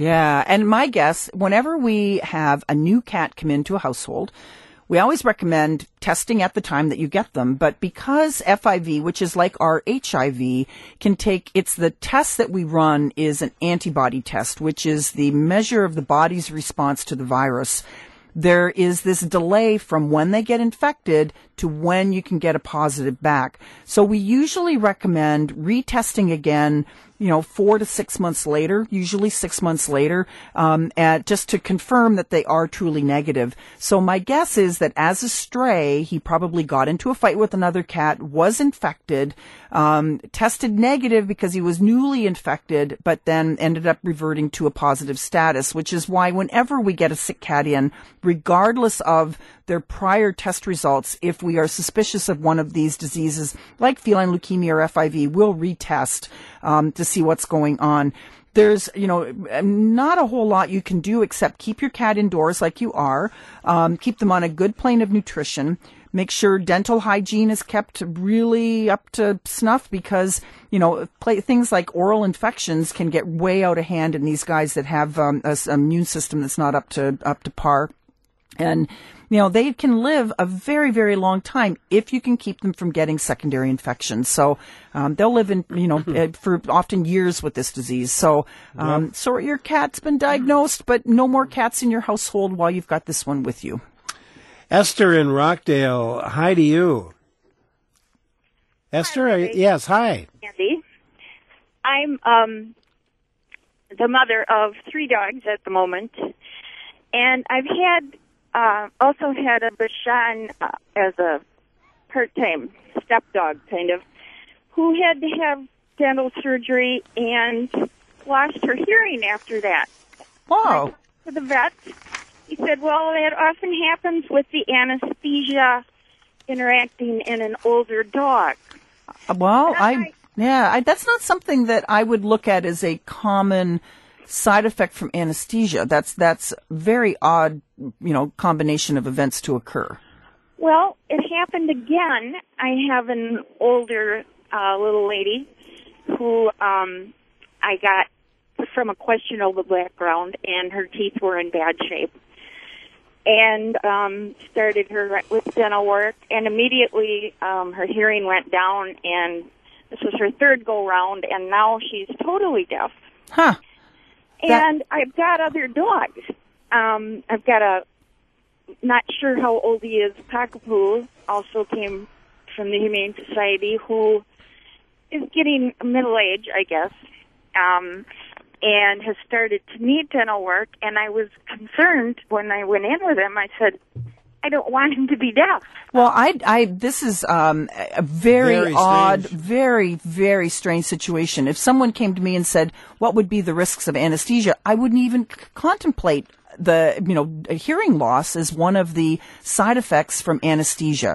Yeah, and my guess, whenever we have a new cat come into a household, we always recommend testing at the time that you get them. But because F I V, which is like our H I V, can take, it's the test that we run is an antibody test, which is the measure of the body's response to the virus. There is this delay from when they get infected to when you can get a positive back. So we usually recommend retesting again, you know, four to six months later, usually six months later, um, at, just to confirm that they are truly negative. So my guess is that as a stray, he probably got into a fight with another cat, was infected, um, tested negative because he was newly infected, but then ended up reverting to a positive status, which is why whenever we get a sick cat in, regardless of their prior test results, if we are suspicious of one of these diseases, like feline leukemia or F I V, we'll retest um, to see what's going on. There's, you know, not a whole lot you can do except keep your cat indoors like you are, um, keep them on a good plane of nutrition, make sure dental hygiene is kept really up to snuff because, you know, play, things like oral infections can get way out of hand in these guys that have um, a, an immune system that's not up to up to par. And, you know, they can live a very, very long time if you can keep them from getting secondary infections. So um, they'll live in, you know, for often years with this disease. So, um, yep. so your cat's been diagnosed, but no more cats in your household while you've got this one with you. Esther in Rockdale, hi to you. Esther, hi, are, yes, hi. Andy. I'm um, the mother of three dogs at the moment, and I've had Uh, also had a Bashan uh, as a part-time stepdog, kind of, who had to have dental surgery and lost her hearing after that. Wow. To the vet, he said, well, that often happens with the anesthesia interacting in an older dog. Well, I, yeah, I, that's not something that I would look at as a common side effect from anesthesia. That's that's very odd, you know, combination of events to occur. Well, it happened again. I have an older uh, little lady who um, I got from a questionable background, and her teeth were in bad shape. And um, started her with dental work, and immediately um, her hearing went down, and this was her third go-round, and now she's totally deaf. Huh. And I've got other dogs. Um, I've got a, not sure how old he is, Cockapoo, also came from the Humane Society, who is getting middle age, I guess, um, and has started to need dental work. And I was concerned when I went in with him. I said, I don't want him to be deaf. Well, I, I, this is um, a very, Very odd, strange. very, very strange situation. If someone came to me and said, what would be the risks of anesthesia, I wouldn't even c- contemplate the, you know, hearing loss as one of the side effects from anesthesia.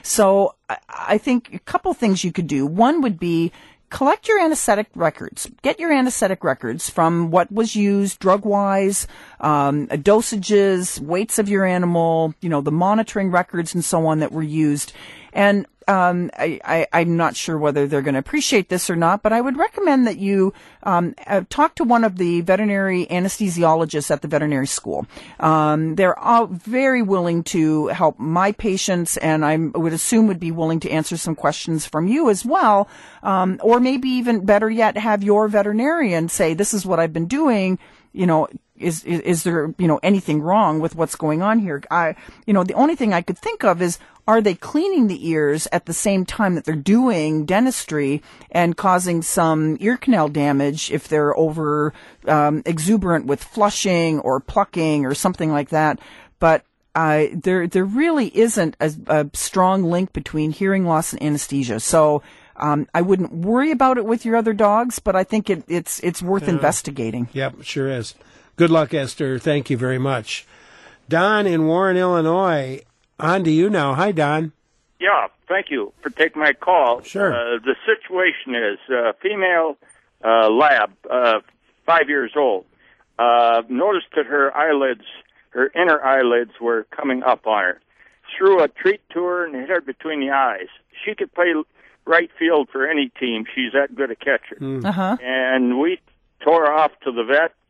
So I, I think a couple things you could do. One would be collect your anesthetic records. Get your anesthetic records from what was used drug-wise, um, dosages, weights of your animal, you know, the monitoring records and so on that were used. And um, I, I, I'm not sure whether they're going to appreciate this or not, but I would recommend that you um, uh, talk to one of the veterinary anesthesiologists at the veterinary school. Um, they're all very willing to help my patients, and I would assume would be willing to answer some questions from you as well, um, or maybe even better yet, have your veterinarian say, this is what I've been doing, you know, Is, is is there, you know, anything wrong with what's going on here? I, you know, the only thing I could think of is, are they cleaning the ears at the same time that they're doing dentistry and causing some ear canal damage if they're over um, exuberant with flushing or plucking or something like that? But uh, there there really isn't a, a strong link between hearing loss and anesthesia. So um, I wouldn't worry about it with your other dogs, but I think it, it's it's worth Yeah. investigating. Yep, sure is. Good luck, Esther. Thank you very much. Don in Warren, Illinois. On to you now. Hi, Don. Yeah, thank you for taking my call. Sure. Uh, the situation is uh, female uh, lab, uh, five years old, uh, noticed that her eyelids, her inner eyelids were coming up on her. Threw a treat to her and hit her between the eyes. She could play right field for any team. She's that good a catcher. Uh-huh. And we tore her off to the vet,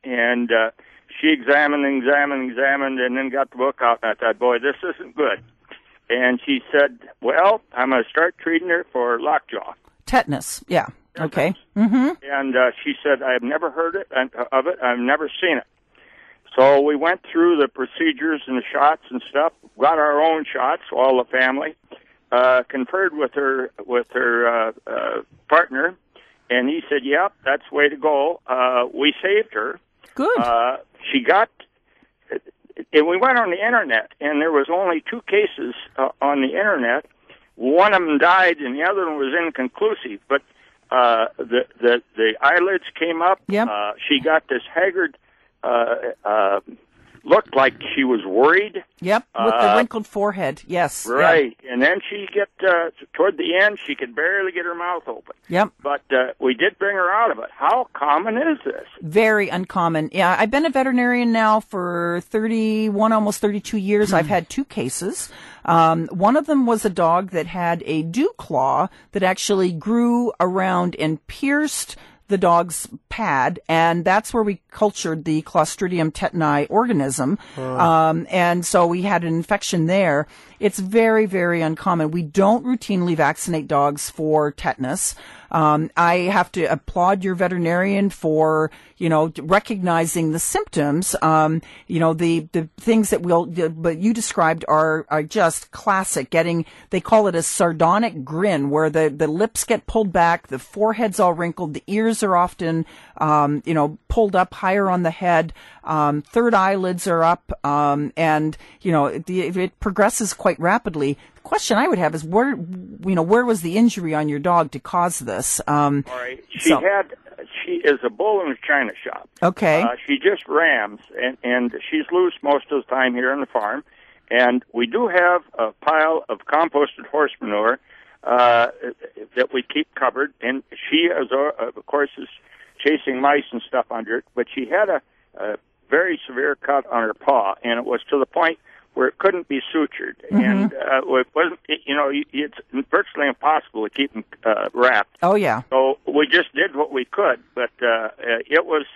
and uh, she examined, examined, examined, and then got the book out, and I thought, boy, this isn't good. And she said, well, I'm going to start treating her for lockjaw. Tetanus, yeah. Okay. Mm-hmm. And uh, she said, I've never heard it of it. I've never seen it. So we went through the procedures and the shots and stuff, got our own shots, all the family, uh, conferred with her with her uh, uh, partner, and he said, yep, that's the way to go. Uh, we saved her. Good. Uh, she got, and we went on the Internet, and there was only two cases uh, on the Internet. One of them died, and the other one was inconclusive, but uh, the, the, the eyelids came up. Yep. Uh, she got this haggard Uh, uh, looked like she was worried. Yep, with the Uh, wrinkled forehead. Yes. Right, and then she get uh, toward the end, she could barely get her mouth open. Yep. But uh, we did bring her out of it. How common is this? Very uncommon. Yeah, I've been a veterinarian now for thirty-one, almost thirty-two years. I've had two cases. Um, one of them was a dog that had a dew claw that actually grew around and pierced the dog's pad, and that's where we cultured the Clostridium tetani organism. Oh. Um, and so we had an infection there. It's very, very uncommon. We don't routinely vaccinate dogs for tetanus. Um, I have to applaud your veterinarian for, you know, recognizing the symptoms. Um, you know, the, the things that we'll, but you described are, are just classic. Getting, they call it a sardonic grin, where the, the lips get pulled back, the forehead's all wrinkled, the ears are often, um, you know, pulled up higher on the head, um, third eyelids are up, um, and, you know, it, it progresses quite rapidly. The question I would have is where, you know, where was the injury on your dog to cause this? Um, All right. She so- had, she is a bull in a china shop. Okay. Uh, she just rams, and, and she's loose most of the time here on the farm. And we do have a pile of composted horse manure uh, that we keep covered. And she, is, uh, of course, is chasing mice and stuff under it. But she had a, a very severe cut on her paw, and it was to the point where it couldn't be sutured, Mm-hmm. and uh, it wasn't. It, you know, it's virtually impossible to keep them uh, wrapped. Oh yeah. So we just did what we could, but uh, it was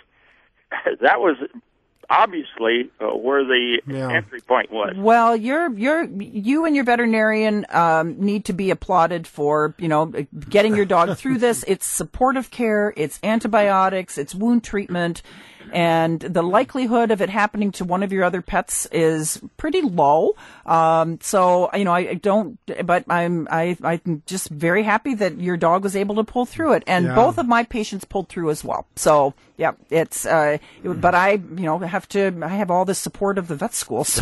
that was obviously uh, where the Yeah. entry point was. Well, you're you're you and your veterinarian um, need to be applauded for, you know, getting your dog through this. It's supportive care, it's antibiotics, it's wound treatment, and the likelihood of it happening to one of your other pets is pretty low. Um, so you know, I, I don't, but I'm I I'm just very happy that your dog was able to pull through it, and Yeah. both of my patients pulled through as well. So yeah, it's uh, it, but I you know have to I have all the support of the vet school. So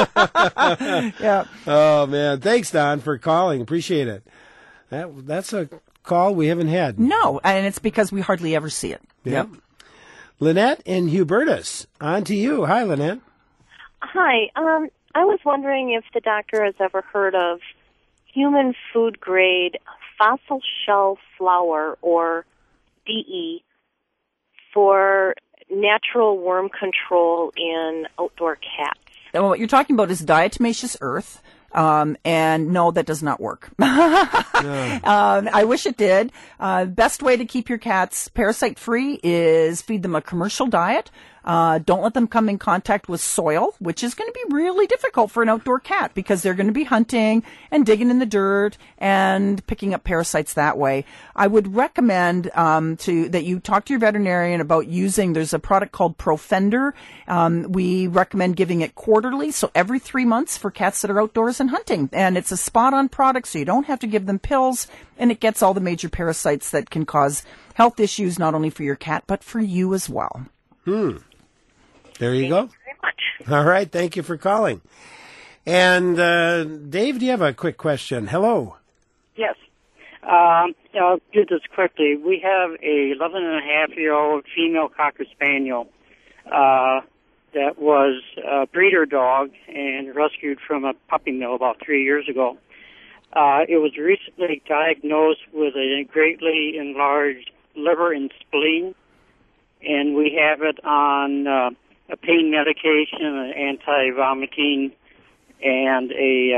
yeah. Oh man, thanks Don for calling. Appreciate it. That that's a call we haven't had. No, and it's because we hardly ever see it. Yep. Lynette in Hubertus, on to you. Hi, Lynette. Hi. Um, I was wondering if the doctor has ever heard of human food grade fossil shell flour, or D E, for natural worm control in outdoor cats. And what you're talking about is diatomaceous earth. Um, and no, that does not work. um, I wish it did. Uh, best way to keep your cats parasite free is feed them a commercial diet. Uh, don't let them come in contact with soil, which is going to be really difficult for an outdoor cat because they're going to be hunting and digging in the dirt and picking up parasites that way. I would recommend um, to that you talk to your veterinarian about using, there's a product called Profender. Um, we recommend giving it quarterly, so every three months for cats that are outdoors and hunting. And it's a spot-on product, so you don't have to give them pills, and it gets all the major parasites that can cause health issues, not only for your cat, but for you as well. Hmm. There you go. All right. Thank you for calling. And uh, Dave, do you have a quick question? Hello. Yes. Um, I'll do this quickly. We have a eleven and a half year old female Cocker Spaniel uh, that was a breeder dog and rescued from a puppy mill about three years ago. Uh, it was recently diagnosed with a greatly enlarged liver and spleen, and we have it on uh, a pain medication, an anti-vomiting, and a uh,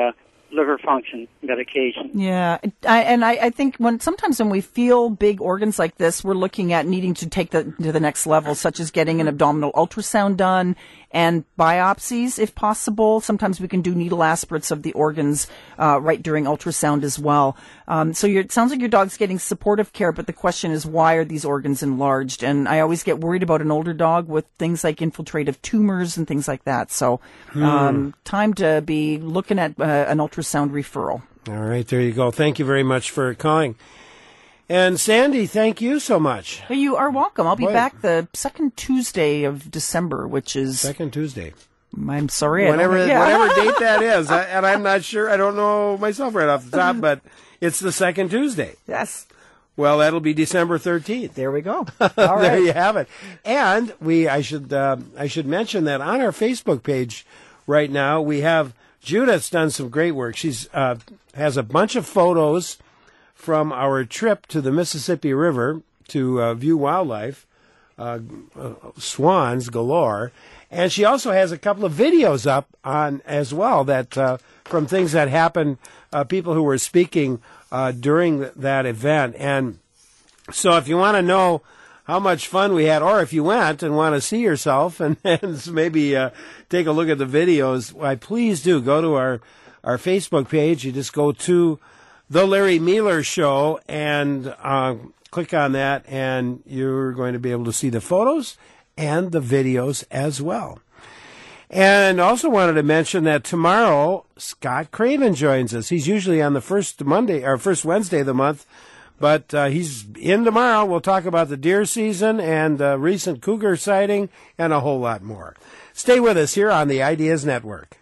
liver function medication. Yeah, I, and I, I think when sometimes when we feel big organs like this, we're looking at needing to take the to the next level, such as getting an abdominal ultrasound done and biopsies, if possible. Sometimes we can do needle aspirates of the organs uh, right during ultrasound as well. Um, so you're, it sounds like your dog's getting supportive care, but the question is, why are these organs enlarged? And I always get worried about an older dog with things like infiltrative tumors and things like that. So um, time to be looking at uh, an ultrasound referral. All right, there you go. Thank you very much for calling. And Sandy, thank you so much. Well, you are welcome. I'll be Boy. back the second Tuesday of December, which is... Second Tuesday. I'm sorry. I Whatever, don't know. Yeah. whatever date that is. I, and I'm not sure. I don't know myself right off the top, but it's the second Tuesday. Yes. Well, that'll be December thirteenth. There we go. All there right. you have it. And we, I should, uh, I should mention that on our Facebook page right now, we have Judith's done some great work. She's uh, has a bunch of photos from our trip to the Mississippi River to uh, view wildlife, uh, uh, swans galore, and she also has a couple of videos up on as well that uh, from things that happened, uh, people who were speaking uh, during th- that event. And so, if you want to know how much fun we had, or if you went and want to see yourself and, and maybe uh, take a look at the videos, why, please do go to our our Facebook page. You just go to The Larry Mealer Show and uh, click on that, and you're going to be able to see the photos and the videos as well. And also wanted to mention that tomorrow Scott Craven joins us. He's usually on the first Monday or first Wednesday of the month, but uh, he's in tomorrow. We'll talk about the deer season and uh, recent cougar sighting and a whole lot more. Stay with us here on the Ideas Network.